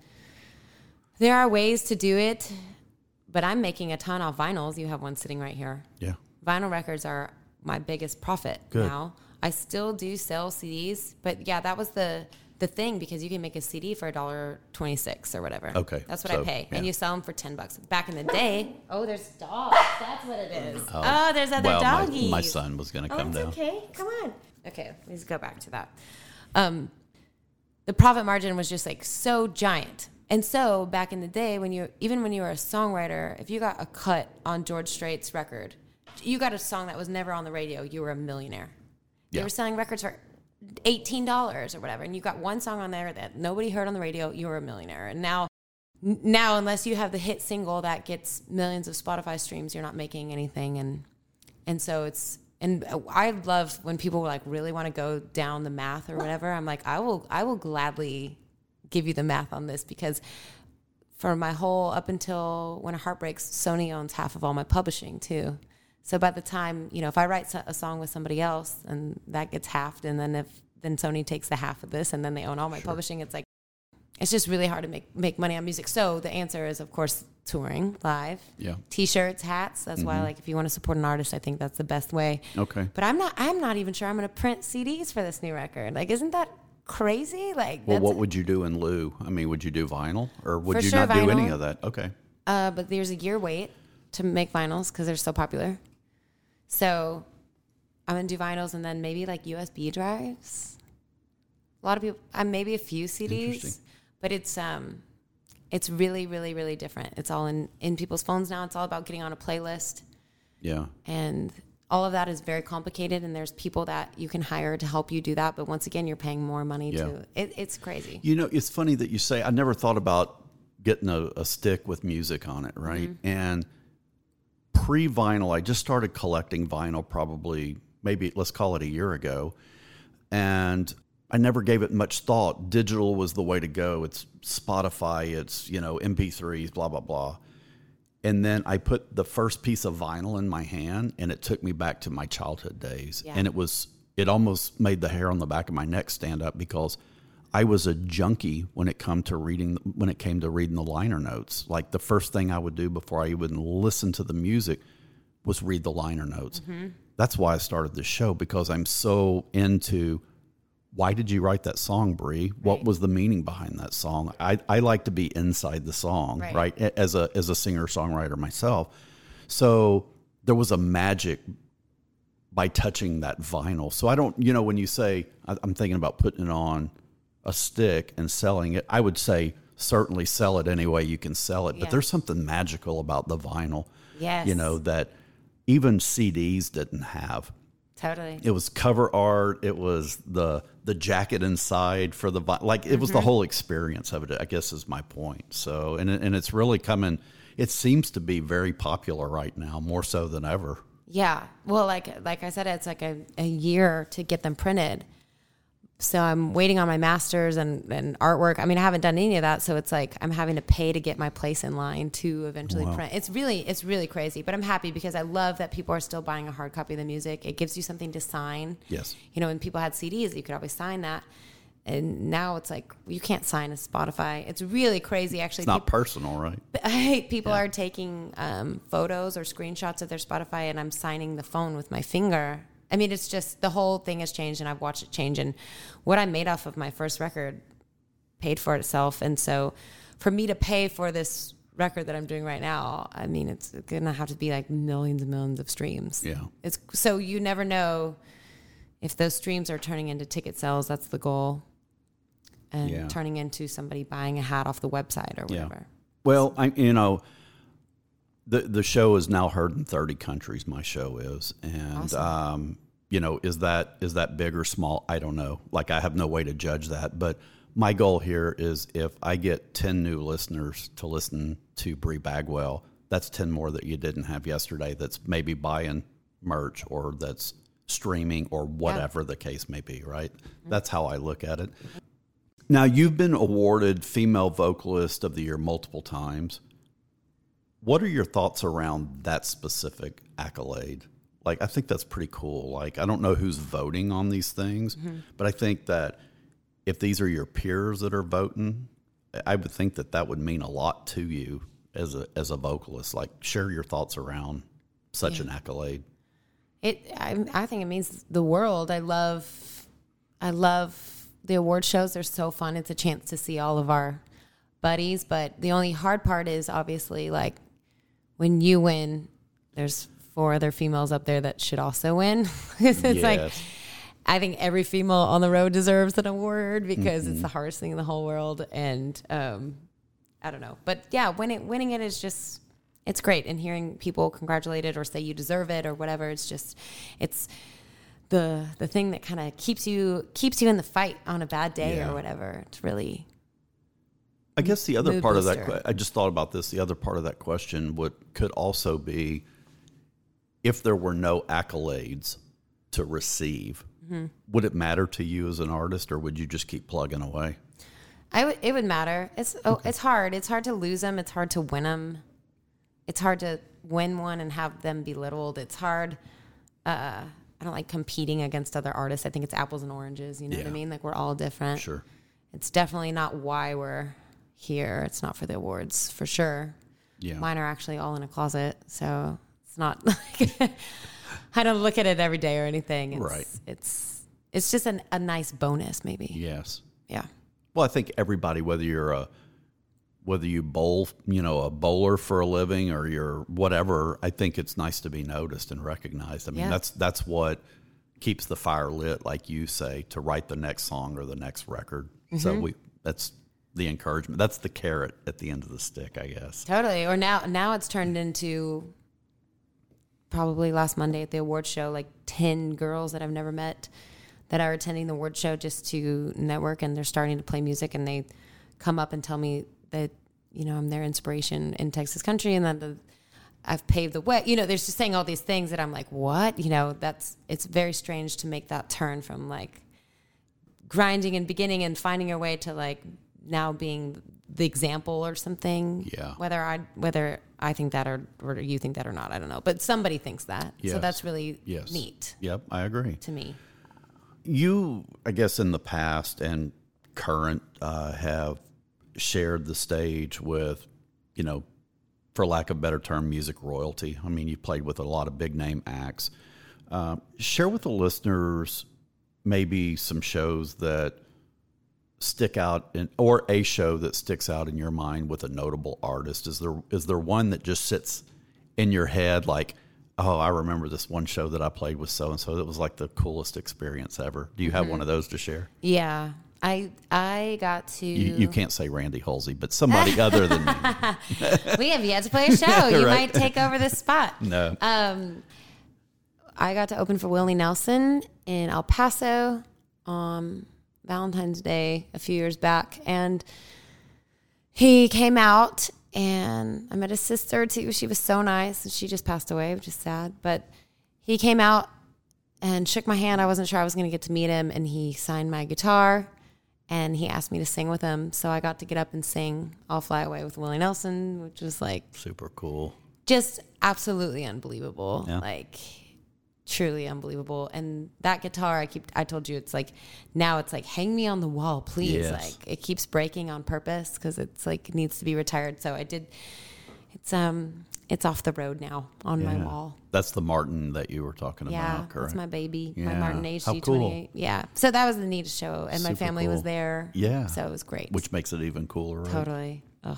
C: there are ways to do it, but I'm making a ton off vinyls. You have one sitting right here.
A: Yeah.
C: Vinyl records are my biggest profit
A: Good.
C: now. I still do sell C Ds, but yeah, that was the the thing, because you can make a C D for a dollar twenty-six or whatever.
A: Okay,
C: That's what
A: so,
C: I pay,
A: yeah.
C: and you sell them for ten bucks. Back in the day, oh, there's dogs. That's what it is. Oh, oh there's other
A: well, my,
C: doggies.
A: my son was going to
C: Oh,
A: come
C: it's
A: down.
C: okay. Come on. Okay, let's go back to that. Um, the profit margin was just like so giant. And so back in the day, when you even when you were a songwriter, if you got a cut on George Strait's record, you got a song that was never on the radio, you were a millionaire. They
A: Yeah.
C: were selling records for eighteen dollars or whatever, and you got one song on there that nobody heard on the radio, you were a millionaire. And now, now unless you have the hit single that gets millions of Spotify streams, you're not making anything. And and so it's and I love when people like really want to go down the math or whatever. I'm like, I will I will gladly give you the math on this, because for my whole up until When a Heart Breaks, Sony owns half of all my publishing too. So by the time, you know, if I write a song with somebody else and that gets halved, and then if then Sony takes the half of this, and then they own all my sure. publishing. It's like, it's just really hard to make, make money on music. So the answer is, of course, touring live,
A: yeah,
C: T-shirts, hats. That's mm-hmm. why, like, if you want to support an artist, I think that's the best way.
A: Okay.
C: But I'm not, I'm not even sure I'm going to print C Ds for this new record. Like, isn't that crazy? Like,
A: well, what would you do in lieu? I mean, would you do vinyl, or would
C: for
A: you
C: sure
A: not
C: vinyl.
A: do any of that? Okay.
C: Uh, but there's a year wait to make vinyls because they're so popular. So I'm going to do vinyls and then maybe like U S B drives. A lot of people, uh, maybe a few C Ds, but it's um, it's really, really, really different. It's all in, in people's phones now. It's all about getting on a playlist.
A: Yeah.
C: And all of that is very complicated, and there's people that you can hire to help you do that. But once again, you're paying more money
A: yeah.
C: to it. It's crazy.
A: You know, it's funny that you say, I never thought about getting a, a stick with music on it, right? Mm-hmm. And pre-vinyl, I just started collecting vinyl probably, maybe let's call it a year ago. And I never gave it much thought. Digital was the way to go. It's Spotify, it's, you know, M P threes, blah, blah, blah. And then I put the first piece of vinyl in my hand, and it took me back to my childhood days. Yeah. And it was, it almost made the hair on the back of my neck stand up, because I was a junkie when it come to reading, when it came to reading the liner notes. Like, the first thing I would do before I even listen to the music was read the liner notes. Mm-hmm. That's why I started this show, because I'm so into, why did you write that song, Bree? Right. What was the meaning behind that song? I, I like to be inside the song, right? right? As a as a singer-songwriter myself. So there was a magic by touching that vinyl. So I don't, you know, when you say, I'm thinking about putting it on a stick and selling it, I would say certainly sell it any way you can sell it. Yeah. But there's something magical about the vinyl,
C: yes.
A: you know, that even C Ds didn't have.
C: Totally.
A: It was cover art. It was the the jacket inside for the, like, it mm-hmm. was the whole experience of it, I guess, is my point. So, and and it's really coming, it seems to be very popular right now, more so than ever.
C: Yeah. Well, like like I said, it's like a, a year to get them printed. So I'm waiting on my masters and, and artwork. I mean, I haven't done any of that. So it's like I'm having to pay to get my place in line to eventually wow. print. It's really, it's really crazy. But I'm happy because I love that people are still buying a hard copy of the music. It gives you something to sign.
A: Yes.
C: You know, when people had C Ds, you could always sign that. And now it's like, you can't sign a Spotify. It's really crazy, actually.
A: It's not
C: people,
A: personal, right?
C: People
A: yeah.
C: are taking um, photos or screenshots of their Spotify, and I'm signing the phone with my finger. I mean, it's just, the whole thing has changed, and I've watched it change. And what I made off of my first record paid for itself. And so for me to pay for this record that I'm doing right now, I mean, it's going to have to be like millions and millions of streams.
A: Yeah.
C: It's so you never know if those streams are turning into ticket sales. That's the goal. And yeah. turning into somebody buying a hat off the website or whatever.
A: Yeah. Well, I, you know, the the show is now heard in thirty countries. My show is, and awesome. um, you know, is that is that big or small? I don't know. Like, I have no way to judge that. But my goal here is, if I get ten new listeners to listen to Bree Bagwell, that's ten more that you didn't have yesterday. That's maybe buying merch, or that's streaming, or whatever yeah. the case may be. Right? Mm-hmm. That's how I look at it. Now, you've been awarded Female Vocalist of the Year multiple times. What are your thoughts around that specific accolade? Like, I think that's pretty cool. Like, I don't know who's voting on these things, mm-hmm. but I think that if these are your peers that are voting, I would think that that would mean a lot to you as a as a vocalist. Like, share your thoughts around such yeah. an accolade.
C: It, I, I think it means the world. I love, I love. The award shows are so fun. It's a chance to see all of our buddies. But the only hard part is, obviously, like, when you win, there's four other females up there that should also win. it's yes. like, I think every female on the road deserves an award, because mm-hmm. it's the hardest thing in the whole world. And um, I don't know. But yeah, winning, winning it is just, it's great. And hearing people congratulate it or say you deserve it or whatever, it's just, it's... the the thing that kind of keeps you keeps you in the fight on a bad day yeah. or whatever. It's really.
A: I guess the other part booster. of that, I just thought about this. The other part of that question would could also be, if there were no accolades to receive, mm-hmm. would it matter to you as an artist, or would you just keep plugging away?
C: I would. It would matter. It's oh, okay. it's hard. It's hard to lose them. It's hard to win them. It's hard to win one and have them belittled. It's hard. Uh, I don't like competing against other artists. I think it's apples and oranges. You know
A: Yeah.
C: what I mean? Like we're all different.
A: Sure.
C: It's definitely not why we're here. It's not for the awards for sure.
A: Yeah.
C: Mine are actually all in a closet, so it's not like I don't look at it every day or anything. It's,
A: Right.
C: It's it's just an, a nice bonus, maybe.
A: Yes.
C: Yeah.
A: Well, I think everybody, whether you're a whether you bowl, you know, a bowler for a living or you're whatever, I think it's nice to be noticed and recognized. I mean,
C: Yeah.
A: that's that's what keeps the fire lit, like you say, to write the next song or the next record.
C: Mm-hmm.
A: So we that's the encouragement. That's the carrot at the end of the stick, I guess.
C: Totally. Or now now it's turned into probably last Monday at the award show, like ten girls that I've never met that are attending the award show just to network, and they're starting to play music, and they come up and tell me that, you know, I'm their inspiration in Texas country, and that the, I've paved the way. You know, they're just saying all these things that I'm like, what? You know, that's, it's very strange to make that turn from like grinding and beginning and finding your way to like now being the example or something.
A: Yeah.
C: Whether I, whether I think that or, or you think that or not, I don't know. But somebody thinks that.
A: Yes.
C: So that's really
A: Yes.
C: neat
A: Yep, I agree.
C: to me.
A: You, I guess, in the past and current, uh, have shared the stage with, you know, for lack of a better term, music royalty. I mean, you played with a lot of big name acts. Uh, share with the listeners maybe some shows that stick out, in, or a show that sticks out in your mind with a notable artist. Is there is there one that just sits in your head like, oh, I remember this one show that I played with so-and-so. That was like the coolest experience ever. Do you have one of those to share?
C: Yeah. I I got to...
A: You, you can't say Randy Halsey, but somebody other than me.
C: We have yet to play a show. You
A: Right.
C: might take over this spot.
A: No.
C: Um, I got to open for Willie Nelson in El Paso on Valentine's Day a few years back. And he came out, and I met his sister too. She was so nice, and she just passed away, which is sad. But he came out and shook my hand. I wasn't sure I was going to get to meet him, and he signed my guitar, and he asked me to sing with him. So I got to get up and sing I'll Fly Away with Willie Nelson, which was like
A: Super cool.
C: just absolutely unbelievable.
A: Yeah.
C: Like truly unbelievable. And that guitar, I keep, I told you, it's like, now it's like, hang me on the wall, please.
A: Yes.
C: Like it keeps breaking on purpose because it's like, it needs to be retired. So I did, it's, um, it's off the road now on my
A: Yeah.
C: wall.
A: That's the Martin that you were talking
C: Yeah.
A: about, correct?
C: That's my baby, my
A: Yeah.
C: Martin H
A: How
C: G
A: cool.
C: twenty-eight. Yeah. So that was the neatest show. And my
A: Super
C: family was
A: cool.
C: there.
A: Yeah.
C: So it was great.
A: Which makes it even cooler, right?
C: totally. Ugh.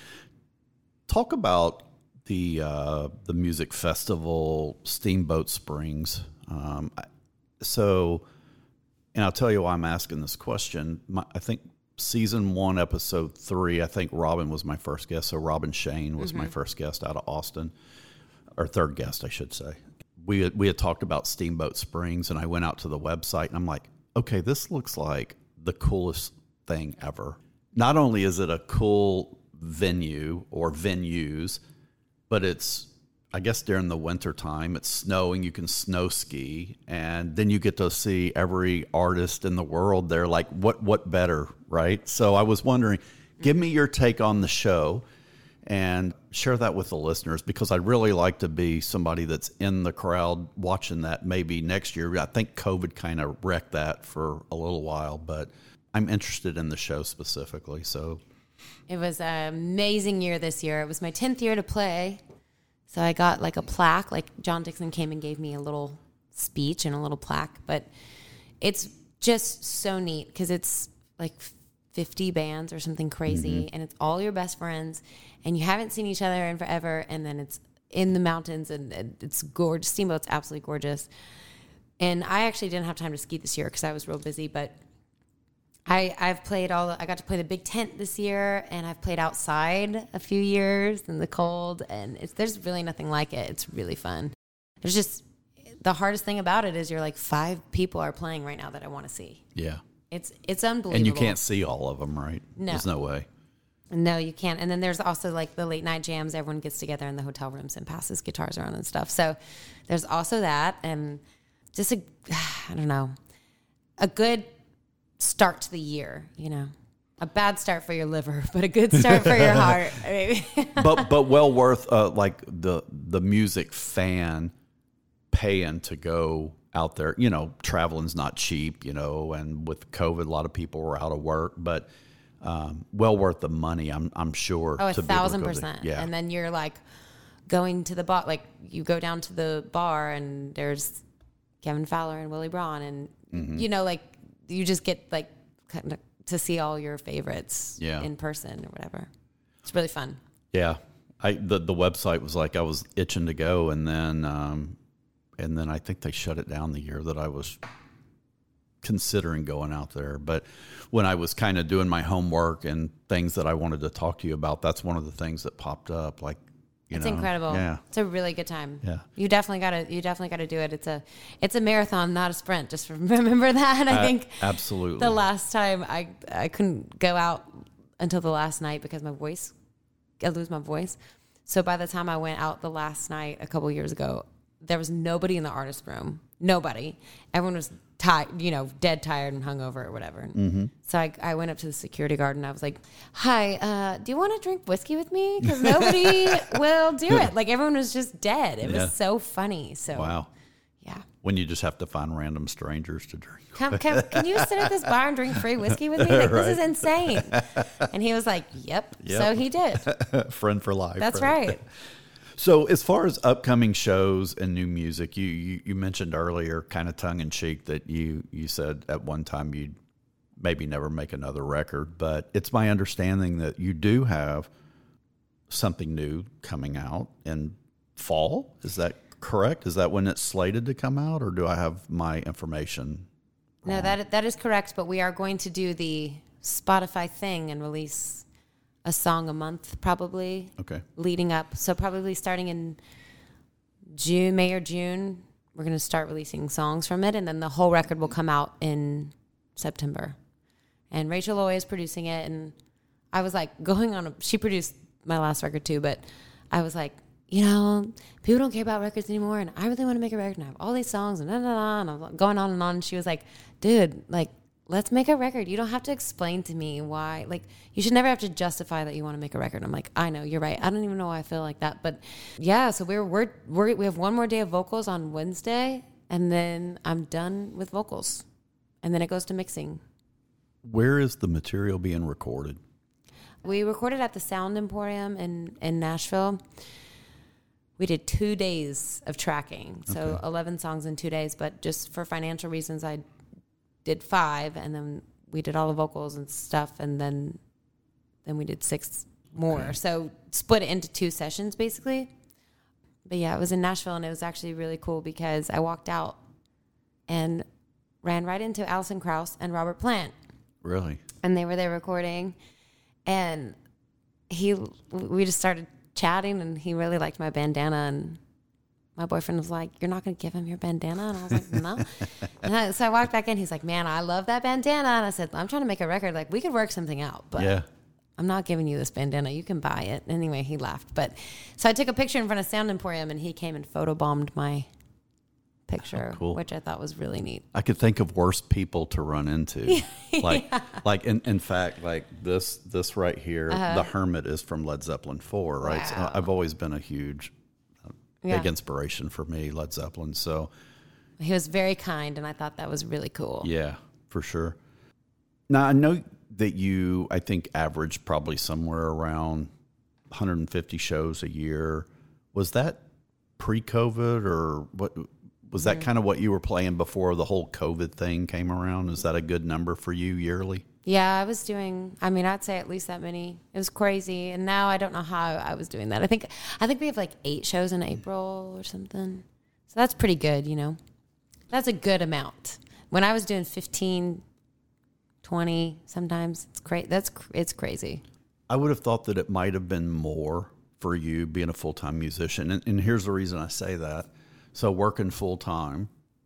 A: Talk about the uh, the music festival, Steamboat Springs. Um, I- so, and I'll tell you why I'm asking this question. My, I think season one, episode three, I think Robin was my first guest. So Robin Shane was my first guest out of Austin, or third guest, I should say. We had, we had talked about Steamboat Springs, and I went out to the website, and I'm like, okay, this looks like the coolest thing ever. Not only is it a cool venue or venues, but it's, I guess during the winter time, it's snowing, you can snow ski, and then you get to see every artist in the world there. Like, what what better, right? So I was wondering, give me your take on the show and share that with the listeners, because I'd really like to be somebody that's in the crowd watching that maybe next year. I think COVID kind of wrecked that for a little while, but I'm interested in the show specifically. So
C: It was an amazing year this year. It was my tenth year to play. So I got like a plaque, like John Dixon came and gave me a little speech and a little plaque, but it's just so neat because it's like fifty bands or something crazy, mm-hmm. and it's all your best friends, and you haven't seen each other in forever, and then it's in the mountains, and it's gorgeous. Steamboat's absolutely gorgeous. And I actually didn't have time to ski this year because I was real busy, but I, I've played all, I got to play the big tent this year, and I've played outside a few years in the cold, and it's, there's really nothing like it. It's really fun. There's just, the hardest thing about it is you're like, five people are playing right now that I want to see.
A: yeah.
C: It's, it's unbelievable.
A: And you can't see all of them, right?
C: No.
A: There's no way.
C: No, you can't. And then there's also like the late night jams. Everyone gets together in the hotel rooms and passes guitars around and stuff. So there's also that, and just a, I don't know, a good start to the year, you know, a bad start for your liver, but a good start for your heart.
A: but but well worth uh, like the the music fan paying to go out there. You know, traveling's not cheap, you know, and with COVID, a lot of people were out of work, but um, well worth the money, I'm I'm sure.
C: Oh, a
A: to be able to
C: thousand
A: go to-
C: percent.
A: Yeah.
C: And then you're like going to the bar, like you go down to the bar and there's Kevin Fowler and Willie Braun, and
A: Mm-hmm.
C: you know, like you just get like kind of to see all your favorites
A: Yeah.
C: in person or whatever. It's really fun.
A: Yeah, I the the website was like I was itching to go, and then um, and then I think they shut it down the year that I was considering going out there. But when I was kind of doing my homework and things that I wanted to talk to you about, that's one of the things that popped up. Like, you
C: It's
A: know,
C: incredible.
A: Yeah,
C: It's a really good time.
A: Yeah.
C: You definitely gotta you definitely gotta do it. It's a it's a marathon, not a sprint. Just remember that. I
A: Uh,
C: think
A: absolutely.
C: the last time I I couldn't go out until the last night because my voice I lose my voice. So by the time I went out the last night a couple years ago, there was nobody in the artist room. Nobody. Everyone was tired, you know, dead tired and hungover or whatever. Mm-hmm. So I, I went up to the security guard and I was like, "Hi, uh, do you want to drink whiskey with me? Because nobody will do it." Like everyone was just dead. It
A: Yeah.
C: was so funny. So
A: Wow.
C: yeah.
A: When you just have to find random strangers to drink.
C: Come, come, can you sit at this bar and drink free whiskey with me? Like, This is insane. And he was like, "Yep."
A: Yep.
C: So he did.
A: Friend for life.
C: That's right.
A: So as far as upcoming shows and new music, you, you, you mentioned earlier, kind of tongue in cheek, that you, you said at one time you'd maybe never make another record. But it's my understanding that you do have something new coming out in fall. Is that correct? Is that when it's slated to come out, or do I have my information?
C: No, that that is correct. But we are going to do the Spotify thing and release a song a month, probably.
A: Okay.
C: Leading up, so probably starting in June, May or June, we're going to start releasing songs from it, and then the whole record will come out in September. And Rachel Loy is producing it, and I was like going on. A, she produced my last record too, but I was like, you know, people don't care about records anymore, and I really want to make a record, and I have all these songs, and da, da, da, and I was going on and on. And she was like, "Dude, like, let's make a record. You don't have to explain to me why. Like, you should never have to justify that you want to make a record." I'm like, "I know, you're right. I don't even know why I feel like that." But yeah, so we're we're, we're we have one more day of vocals on Wednesday, and then I'm done with vocals, and then it goes to mixing.
A: Where is the material being recorded?
C: We recorded at the Sound Emporium in in Nashville. We did two days of tracking, so
A: Okay.
C: eleven songs in two days. But just for financial reasons, I did five, and then we did all the vocals and stuff, and then then we did six more.
A: Okay.
C: So split it into two sessions, basically. But yeah, it was in Nashville, and it was actually really cool because I walked out and ran right into Alison Krauss and Robert Plant,
A: Really?
C: and they were there recording, and he we just started chatting, and he really liked my bandana, and my boyfriend was like, "You're not going to give him your bandana?" And I was like, "No." And I, so I walked back in. He's like, "Man, I love that bandana." And I said, "I'm trying to make a record. Like, we could work something out, but
A: Yeah.
C: I'm not giving you this bandana. You can buy it." Anyway, he laughed. But so I took a picture in front of Sound Emporium, and he came and photobombed my picture,
A: Oh, cool.
C: which I thought was really neat.
A: I could think of worse people to run into. Like, like in, in fact, like this this right here, the Hermit is from Led Zeppelin four, right? So
C: Wow.
A: I've always been a huge, uh,
C: Yeah.
A: big inspiration for me, Led Zeppelin. So
C: He was very kind, and I thought that was really cool.
A: yeah, for sure. Now I know that you, I think, average probably somewhere around one hundred fifty shows a year. Was that pre-COVID, or what? Was that kind of what you were playing before the whole COVID thing came around? Is that a good number for you yearly?
C: Yeah, I was doing, I mean, I'd say at least that many. It was crazy. And now I don't know how I was doing that. I think I think we have like eight shows in April or something. So that's pretty good, you know. That's a good amount. When I was doing fifteen, twenty sometimes, it's crazy. That's cr- it's crazy.
A: I would have thought that it might have been more for you being a full-time musician. And, and here's the reason I say that. So working full-time,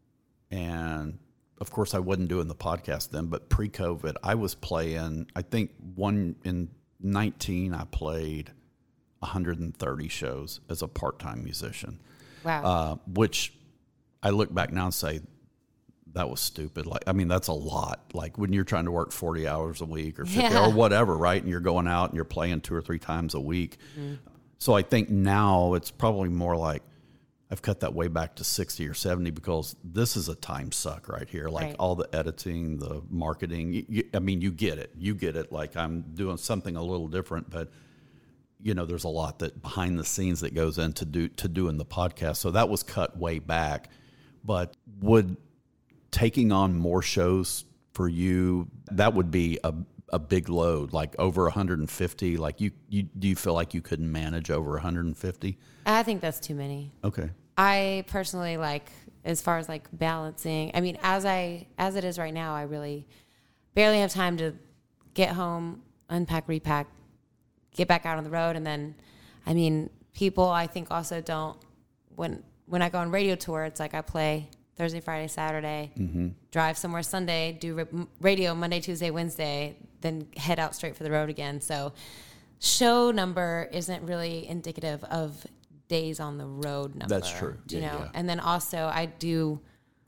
A: and of course I wasn't doing the podcast then, but pre-COVID, I was playing, I think one in nineteen, I played one hundred thirty shows as a part-time musician,
C: Wow.
A: uh, which I look back now and say, that was stupid. Like, I mean, that's a lot. Like when you're trying to work forty hours a week or fifty
C: Yeah.
A: or whatever, right? And you're going out and you're playing two or three times a week. Mm. So I think now it's probably more like, I I've cut that way back to sixty or seventy because this is a time suck right here. Like
C: Right.
A: all the editing, the marketing. You, you, I mean, you get it. You get it. Like I'm doing something a little different, but you know, there's a lot that behind the scenes that goes into do to doing the podcast. So that was cut way back. But would taking on more shows for you, that would be a a big load, like over one hundred fifty. Like you, you do you feel like you couldn't manage over one hundred fifty?
C: I think that's too many.
A: Okay.
C: I personally like, as far as like balancing, I mean, as I, as it is right now, I really barely have time to get home, unpack, repack, get back out on the road. And then, I mean, people I think also don't, when, when I go on radio tour, it's like I play Thursday, Friday, Saturday, mm-hmm. drive somewhere Sunday, do radio Monday, Tuesday, Wednesday, then head out straight for the road again. So show number isn't really indicative of days on the road number.
A: That's true.
C: You
A: Yeah,
C: know,
A: yeah.
C: and then also I do,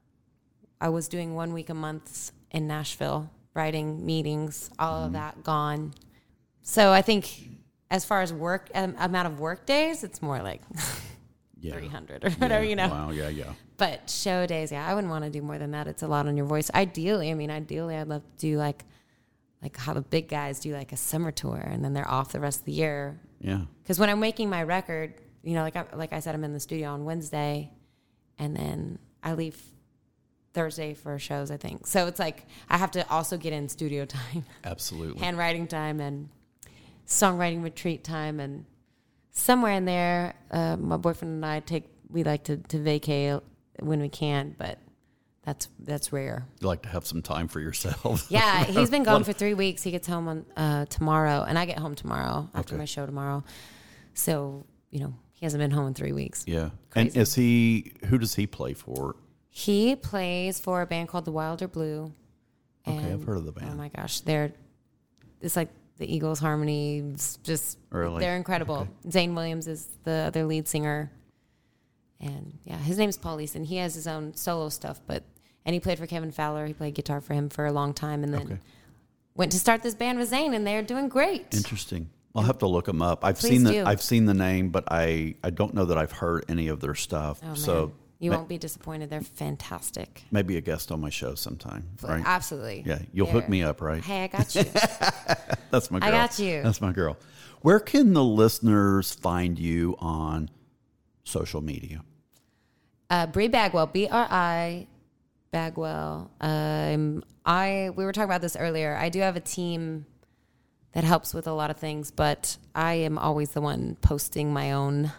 C: I was doing one week a month in Nashville, writing meetings, all
A: Mm-hmm.
C: of that gone. So I think as far as work, um, amount of work days, it's more like
A: Yeah.
C: three hundred or whatever,
A: Yeah.
C: you know.
A: Wow. Yeah. Yeah.
C: But show days, yeah, I wouldn't want to do more than that. It's a lot on your voice. Ideally, I mean, ideally, I'd love to do like, like how the big guys do like a summer tour and then they're off the rest of the year.
A: Yeah.
C: Because when I'm making my record, you know, like I, like I said, I'm in the studio on Wednesday, and then I leave Thursday for shows, I think. So it's like I have to also get in studio time,
A: Absolutely.
C: handwriting time, and songwriting retreat time, and somewhere in there, uh, my boyfriend and I take we like to to vacay when we can, but that's that's rare.
A: You like to have some time for yourself.
C: Yeah, he's been gone for three weeks. He gets home on uh, tomorrow, and I get home tomorrow after
A: Okay.
C: my show tomorrow. So you know, he hasn't been home in three weeks.
A: Yeah.
C: Crazy.
A: And is he, who does he play for?
C: He plays for a band called the Wilder Blue.
A: Okay, I've
C: and-
A: heard of the band.
C: Oh my gosh, they're it's like the Eagles harmonies. Just
A: Really?
C: they're incredible. Zane Williams is the other lead singer, and yeah, his name's Paul Leeson. He has his own solo stuff, but and he played for Kevin Fowler. He played guitar for him for a long time, and then
A: Okay.
C: went to start this band with Zane, and they're doing great.
A: Interesting. I'll have to look them up. I've
C: Please
A: seen the
C: do.
A: I've seen the name, but I, I don't know that I've heard any of their stuff.
C: Oh man,
A: so
C: you
A: ma-
C: won't be disappointed. They're fantastic.
A: maybe a guest on my show sometime, right?
C: Absolutely.
A: Yeah, you'll hook
C: They're-
A: me up, right?
C: Hey, I got you.
A: That's my girl.
C: I got you.
A: That's my girl. Where can the listeners find you on social media?
C: Uh, Bree Bagwell, B R I Bagwell. Um, I we were talking about this earlier. I do have a team that helps with a lot of things, but I am always the one posting my own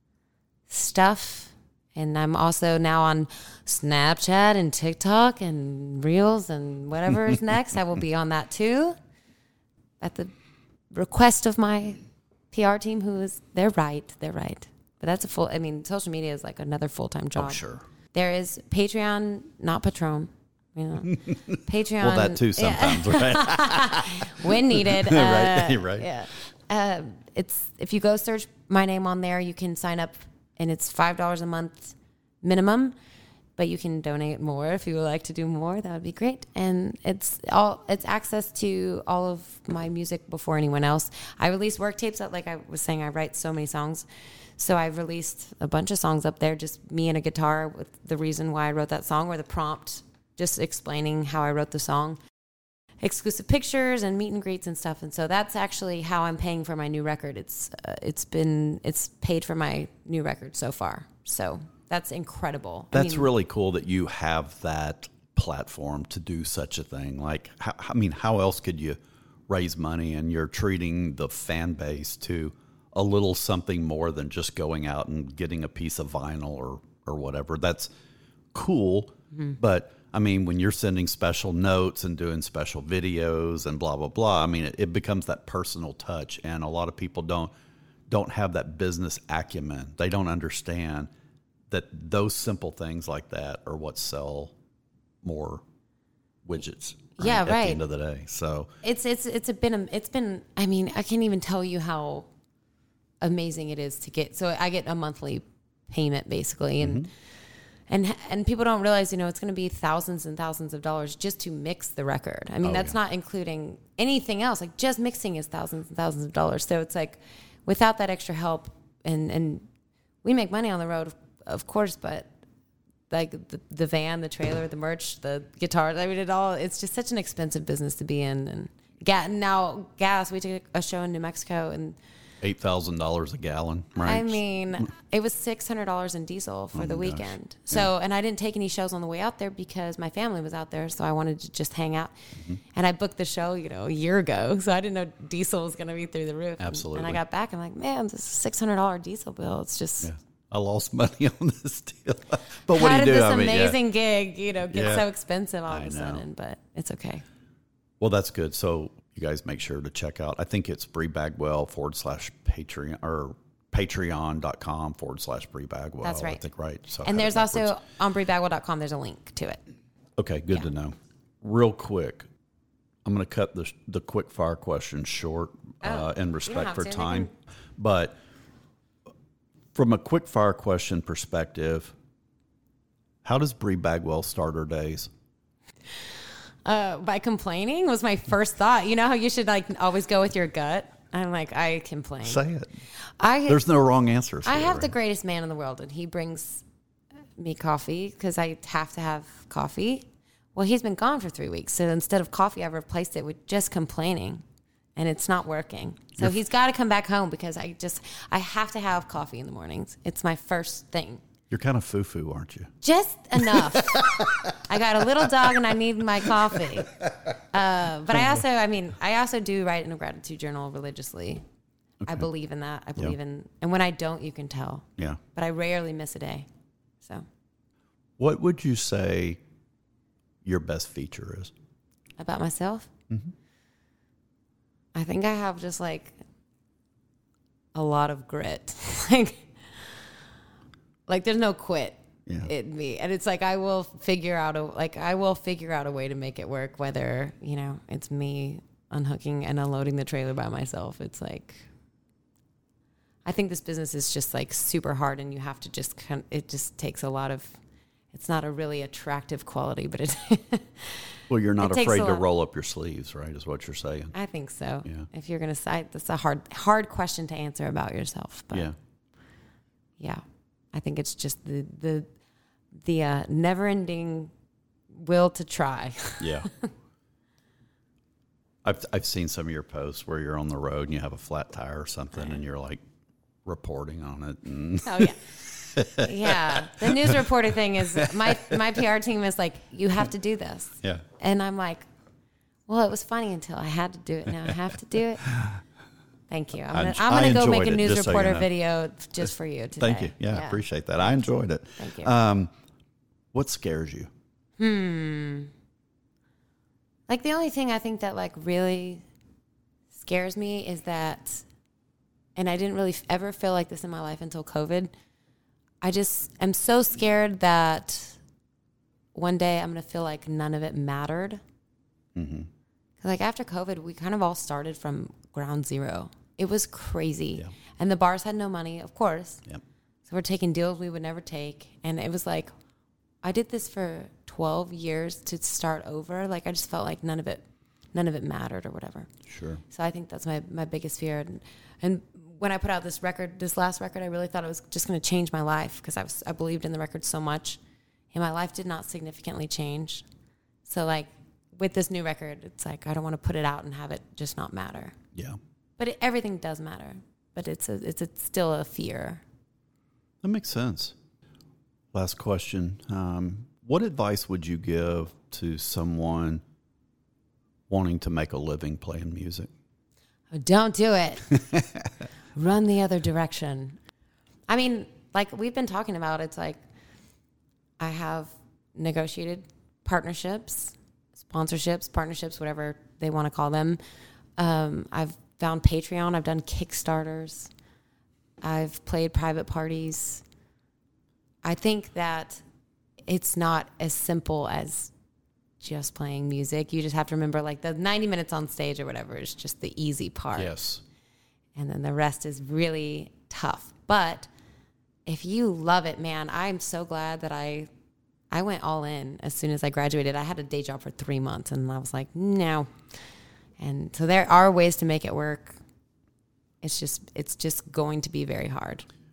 C: stuff. And I'm also now on Snapchat and TikTok and Reels and whatever is next. I will be on that too, at the request of my P R team, who is they're right, they're right. But that's a full. I mean, social media is like another full time job.
A: Oh, sure.
C: There is Patreon, not Patron. You know, Patreon.
A: Well, that too sometimes, right?
C: when needed.
A: Right,
C: Uh,
A: right.
C: Yeah. Uh, it's if you go search my name on there, you can sign up, and it's five dollars a month minimum. But you can donate more if you would like to do more. That would be great. And it's all it's access to all of my music before anyone else. I release work tapes that, like I was saying, I write so many songs. So I've released a bunch of songs up there, just me and a guitar with the reason why I wrote that song or the prompt, just explaining how I wrote the song. Exclusive pictures and meet and greets and stuff. And so that's actually how I'm paying for my new record. It's uh, it's been it's paid for my new record so far. So that's incredible. I
A: That's
C: mean,
A: really cool that you have that platform to do such a thing. Like, how, I mean, how else could you raise money? And you're treating the fan base to a little something more than just going out and getting a piece of vinyl or, or whatever. That's cool.
C: Mm-hmm.
A: But I mean, when you're sending special notes and doing special videos and blah, blah, blah, I mean, it, it becomes that personal touch. And a lot of people don't, don't have that business acumen. They don't understand that those simple things like that are what sell more widgets.
C: Yeah,
A: At the
C: right.
A: end of the day. So
C: It's it's it's a been a, it's been. I mean, I can't even tell you how amazing it is to get. So I get a monthly payment basically, and
A: Mm-hmm.
C: and and people don't realize, you know, it's going to be thousands and thousands of dollars just to mix the record. I mean,
A: Oh,
C: that's
A: yeah.
C: not including anything else. Like just mixing is thousands and thousands of dollars. So it's like without that extra help, and and we make money on the road, of course, but like the, the van, the trailer, the merch, the guitars, I mean, it all, it's just such an expensive business to be in. And ga- now gas, we took a show in New Mexico and
A: eight thousand dollars a gallon, right?
C: I mean, it was six hundred dollars in diesel for
A: Oh
C: the
A: my gosh.
C: weekend. So,
A: Yeah.
C: and I didn't take any shows on the way out there because my family was out there. So I wanted to just hang out.
A: Mm-hmm.
C: And I booked the show, you know, a year ago. So I didn't know diesel was going to be through the roof. And-
A: Absolutely.
C: And, I got back. I'm like, man, this is a six hundred dollars diesel bill. It's just,
A: Yeah. I lost money on this deal. But what
C: how
A: do you
C: did
A: do?
C: this
A: I mean, yeah.
C: amazing gig, you know, get
A: Yeah.
C: so expensive all
A: I
C: of a
A: know.
C: sudden? But it's okay.
A: Well, that's good. So you guys make sure to check out, I think it's Bree Bagwell forward slash Patreon or patreon.com forward slash Bree Bagwell.
C: That's right.
A: I think, right. So I
C: And
A: had
C: there's
A: it backwards.
C: also on bree bagwell dot com, there's a link to it.
A: Okay, good
C: Yeah.
A: to know. Real quick, I'm going to cut the the quick fire questions short uh, in respect
C: have
A: for
C: to. They
A: time.
C: can-
A: But from a quick fire question perspective, how does Bree Bagwell start her days?
C: Uh, by complaining was my first thought. You know how you should like always go with your gut? I'm like, I complain.
A: Say it.
C: I
A: There's no wrong answers.
C: I
A: here,
C: have the
A: right?
C: greatest man in the world, and he brings me coffee because I have to have coffee. Well, he's been gone for three weeks, so instead of coffee, I've replaced it with just complaining, and it's not working. So he's got to come back home because I just I have to have coffee in the mornings. It's my first thing.
A: You're kind of foo-foo, aren't you?
C: Just enough. I got a little dog and I need my coffee. Uh, but I also, I mean, I also do write in a gratitude journal religiously. I believe in that. I believe
A: Yeah.
C: in, and when I don't, you can tell.
A: Yeah.
C: But I rarely miss a day. So
A: What would you say your best feature is?
C: about myself, I think I have just like a lot of grit. like, like there's no quit.
A: Yeah.
C: in me, and it's like I will figure out a like I will figure out a way to make it work, whether you know it's me unhooking and unloading the trailer by myself. It's like I think this business is just like super hard, and you have to just kind it just takes a lot of. It's not a really attractive quality, but it.
A: Well, you're not
C: It takes
A: afraid
C: a
A: to
C: lot.
A: roll up your sleeves, right? Is what you're saying.
C: I think so.
A: Yeah.
C: If you're gonna cite, that's a hard hard question to answer about yourself. But
A: Yeah.
C: yeah, I think it's just the the the uh, never-ending will to try.
A: Yeah. I've I've seen some of your posts where you're on the road and you have a flat tire or something, and you're like reporting on it. And
C: Oh yeah, yeah. The news reporter thing is my my P R team is like, you have to do this,
A: yeah.
C: and I'm like, well, it was funny until I had to do it. Now I have to do it. Thank you. I'm
A: I
C: gonna,
A: en-
C: I'm
A: I
C: gonna go
A: enjoyed
C: make a
A: it,
C: news
A: just so you
C: reporter
A: know.
C: video just for you today.
A: Thank you. Yeah, I appreciate that. I enjoyed it.
C: Thank you.
A: Um, what scares you?
C: Like the only thing I think that like really scares me is that, and I didn't really f- ever feel like this in my life until COVID. I just am so scared that one day I'm going to feel like none of it mattered.
A: Mm-hmm.
C: 'Cause, like after COVID, we kind of all started from ground zero. It was crazy.
A: Yeah.
C: And the bars had no money, of course.
A: Yep.
C: So we're taking deals we would never take. And it was like, I did this for twelve years to start over. Like I just felt like none of it, none of it mattered or whatever.
A: Sure.
C: So I think that's my, my biggest fear. And, and when I put out this record, this last record, I really thought it was just going to change my life because I was, I believed in the record so much, and my life did not significantly change. So like with this new record, it's like, I don't want to put it out and have it just not matter,
A: Yeah.
C: but it, everything does matter, but it's a, it's a, still a fear.
A: That makes sense. Last question. Um, what advice would you give to someone wanting to make a living playing music?
C: Oh, don't do it. Run the other direction. I mean, like we've been talking about, it's like I have negotiated partnerships, sponsorships, partnerships, whatever they want to call them. Um, I've found Patreon. I've done Kickstarters. I've played private parties. I think that it's not as simple as just playing music. You just have to remember like the ninety minutes on stage or whatever is just the easy part.
A: Yes.
C: And then the rest is really tough. But if you love it, man, I'm so glad that I I went all in as soon as I graduated. I had a day job for three months and I was like, no. And so there are ways to make it work. It's just it's just going to be very hard.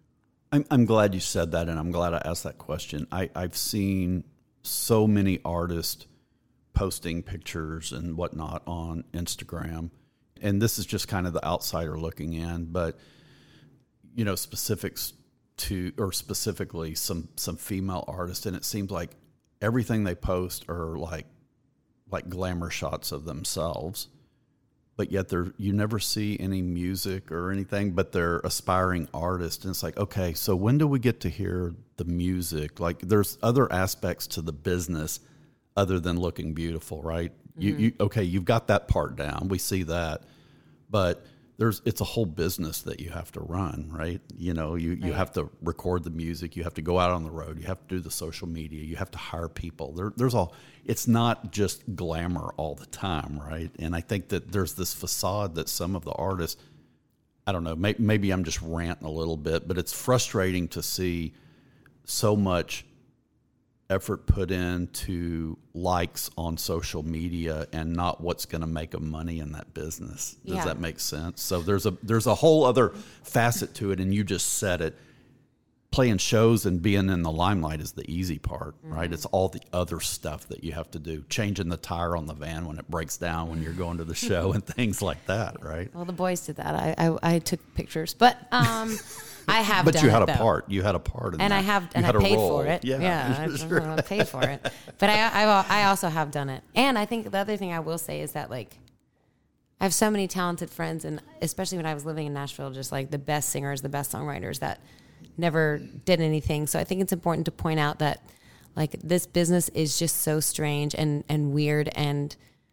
A: I'm, I'm glad you said that, and I'm glad I asked that question. I, I've seen so many artists posting pictures and whatnot on Instagram, and this is just kind of the outsider looking in, but, you know, specifics to, or specifically some, some female artists, and it seems like everything they post are like, like glamour shots of themselves. But yet there, you never see any music or anything, but they're aspiring artists. And it's like, okay, so when do we get to hear the music? Like there's other aspects to the business other than looking beautiful, right? Mm-hmm. You, you okay, you've got that part down. We see that. But there's it's a whole business that you have to run, right? You know, you, you right. have to record the music, you have to go out on the road, you have to do the social media, you have to hire people. There, there's all it's not just glamour all the time, right? And I think that there's this facade that some of the artists, I don't know, may, maybe I'm just ranting a little bit, but it's frustrating to see so much effort put into likes on social media and not what's going to make them money in that business. Does yeah. that make sense? So there's a there's a whole other facet to it, and you just said it. Playing shows and being in the limelight is the easy part, mm-hmm. right? It's all the other stuff that you have to do. Changing the tire on the van when it breaks down when you're going to the show and things like that, right?
C: Well, the boys did that. I I, I took pictures, but um, I have.
A: But
C: done
A: you had
C: it,
A: a
C: though.
A: part. You had a part in
C: and
A: that.
C: I have,
A: you
C: and I paid for it.
A: Yeah,
C: yeah I, I paid for it. But I, I I also have done it, and I think the other thing I will say is that like. I have so many talented friends, and especially when I was living in Nashville, just like the best singers, the best songwriters that never did anything. So I think it's important to point out that like this business is just so strange and, and weird, and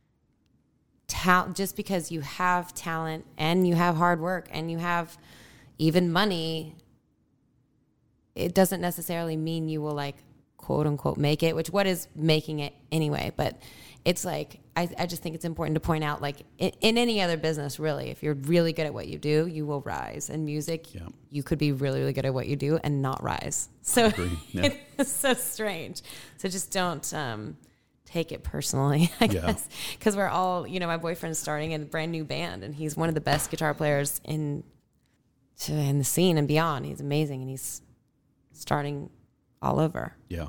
C: ta- just because you have talent and you have hard work and you have even money, it doesn't necessarily mean you will like quote unquote make it, which what is making it anyway. But it's like, I, I just think it's important to point out, like in, in any other business, really, if you're really good at what you do, you will rise. In music, yeah. you could be really, really good at what you do and not rise. So yeah. it's so strange. So just don't um, take it personally, I yeah. guess. Because we're all, you know, my boyfriend's starting a brand new band, and he's one of the best guitar players in, in the scene and beyond. He's amazing, and he's starting all over.
A: Yeah.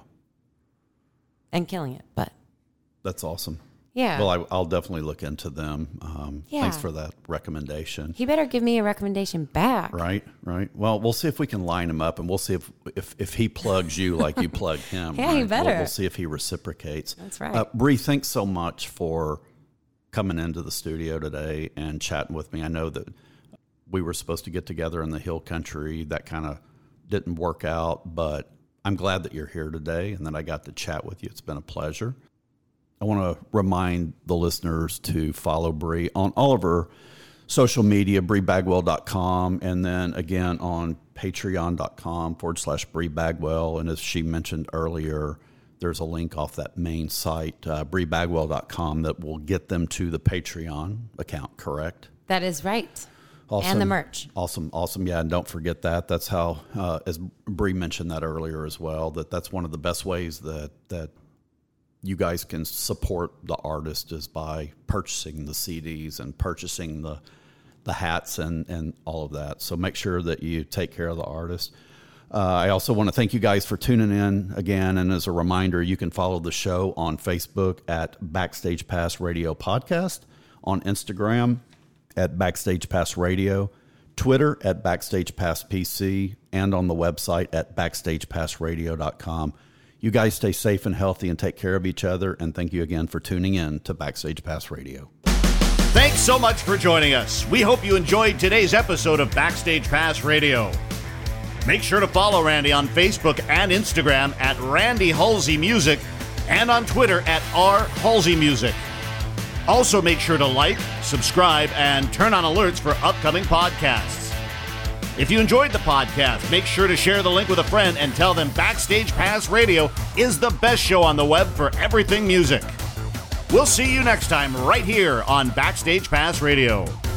C: And killing it, but.
A: That's awesome.
C: Yeah.
A: Well, I, I'll definitely look into them. Um,
C: yeah.
A: Thanks for that recommendation.
C: He better give me a recommendation back.
A: Right, right. Well, we'll see if we can line him up, and we'll see if if, if he plugs you like you plug him.
C: Yeah,
A: right?
C: he better.
A: We'll, we'll see if he reciprocates.
C: That's right.
A: Uh, Bree, thanks so much for coming into the studio today and chatting with me. I know that we were supposed to get together in the Hill Country. That kind of didn't work out, but I'm glad that you're here today and that I got to chat with you. It's been a pleasure. I want to remind the listeners to follow Bree on all of her social media, bree bagwell dot com, and then again on patreon.com forward slash Bree Bagwell. And as she mentioned earlier, there's a link off that main site, uh, bree bagwell dot com, that will get them to the Patreon account, correct?
C: That is right.
A: Awesome.
C: And the merch.
A: Awesome, awesome. Yeah, and don't forget that. That's how, uh, as Bree mentioned that earlier as well, that that's one of the best ways that that you guys can support the artist is by purchasing the C Ds and purchasing the the hats and, and all of that. So make sure that you take care of the artist. Uh, I also want to thank you guys for tuning in again. And as a reminder, you can follow the show on Facebook at Backstage Pass Radio Podcast, on Instagram at Backstage Pass Radio, Twitter at Backstage Pass P C, and on the website at backstage pass radio dot com. You guys stay safe and healthy and take care of each other. And thank you again for tuning in to Backstage Pass Radio.
B: Thanks so much for joining us. We hope you enjoyed today's episode of Backstage Pass Radio. Make sure to follow Randy on Facebook and Instagram at Randy Halsey Music and on Twitter at R Halsey Music. Also make sure to like, subscribe, and turn on alerts for upcoming podcasts. If you enjoyed the podcast, make sure to share the link with a friend and tell them Backstage Pass Radio is the best show on the web for everything music. We'll see you next time right here on Backstage Pass Radio.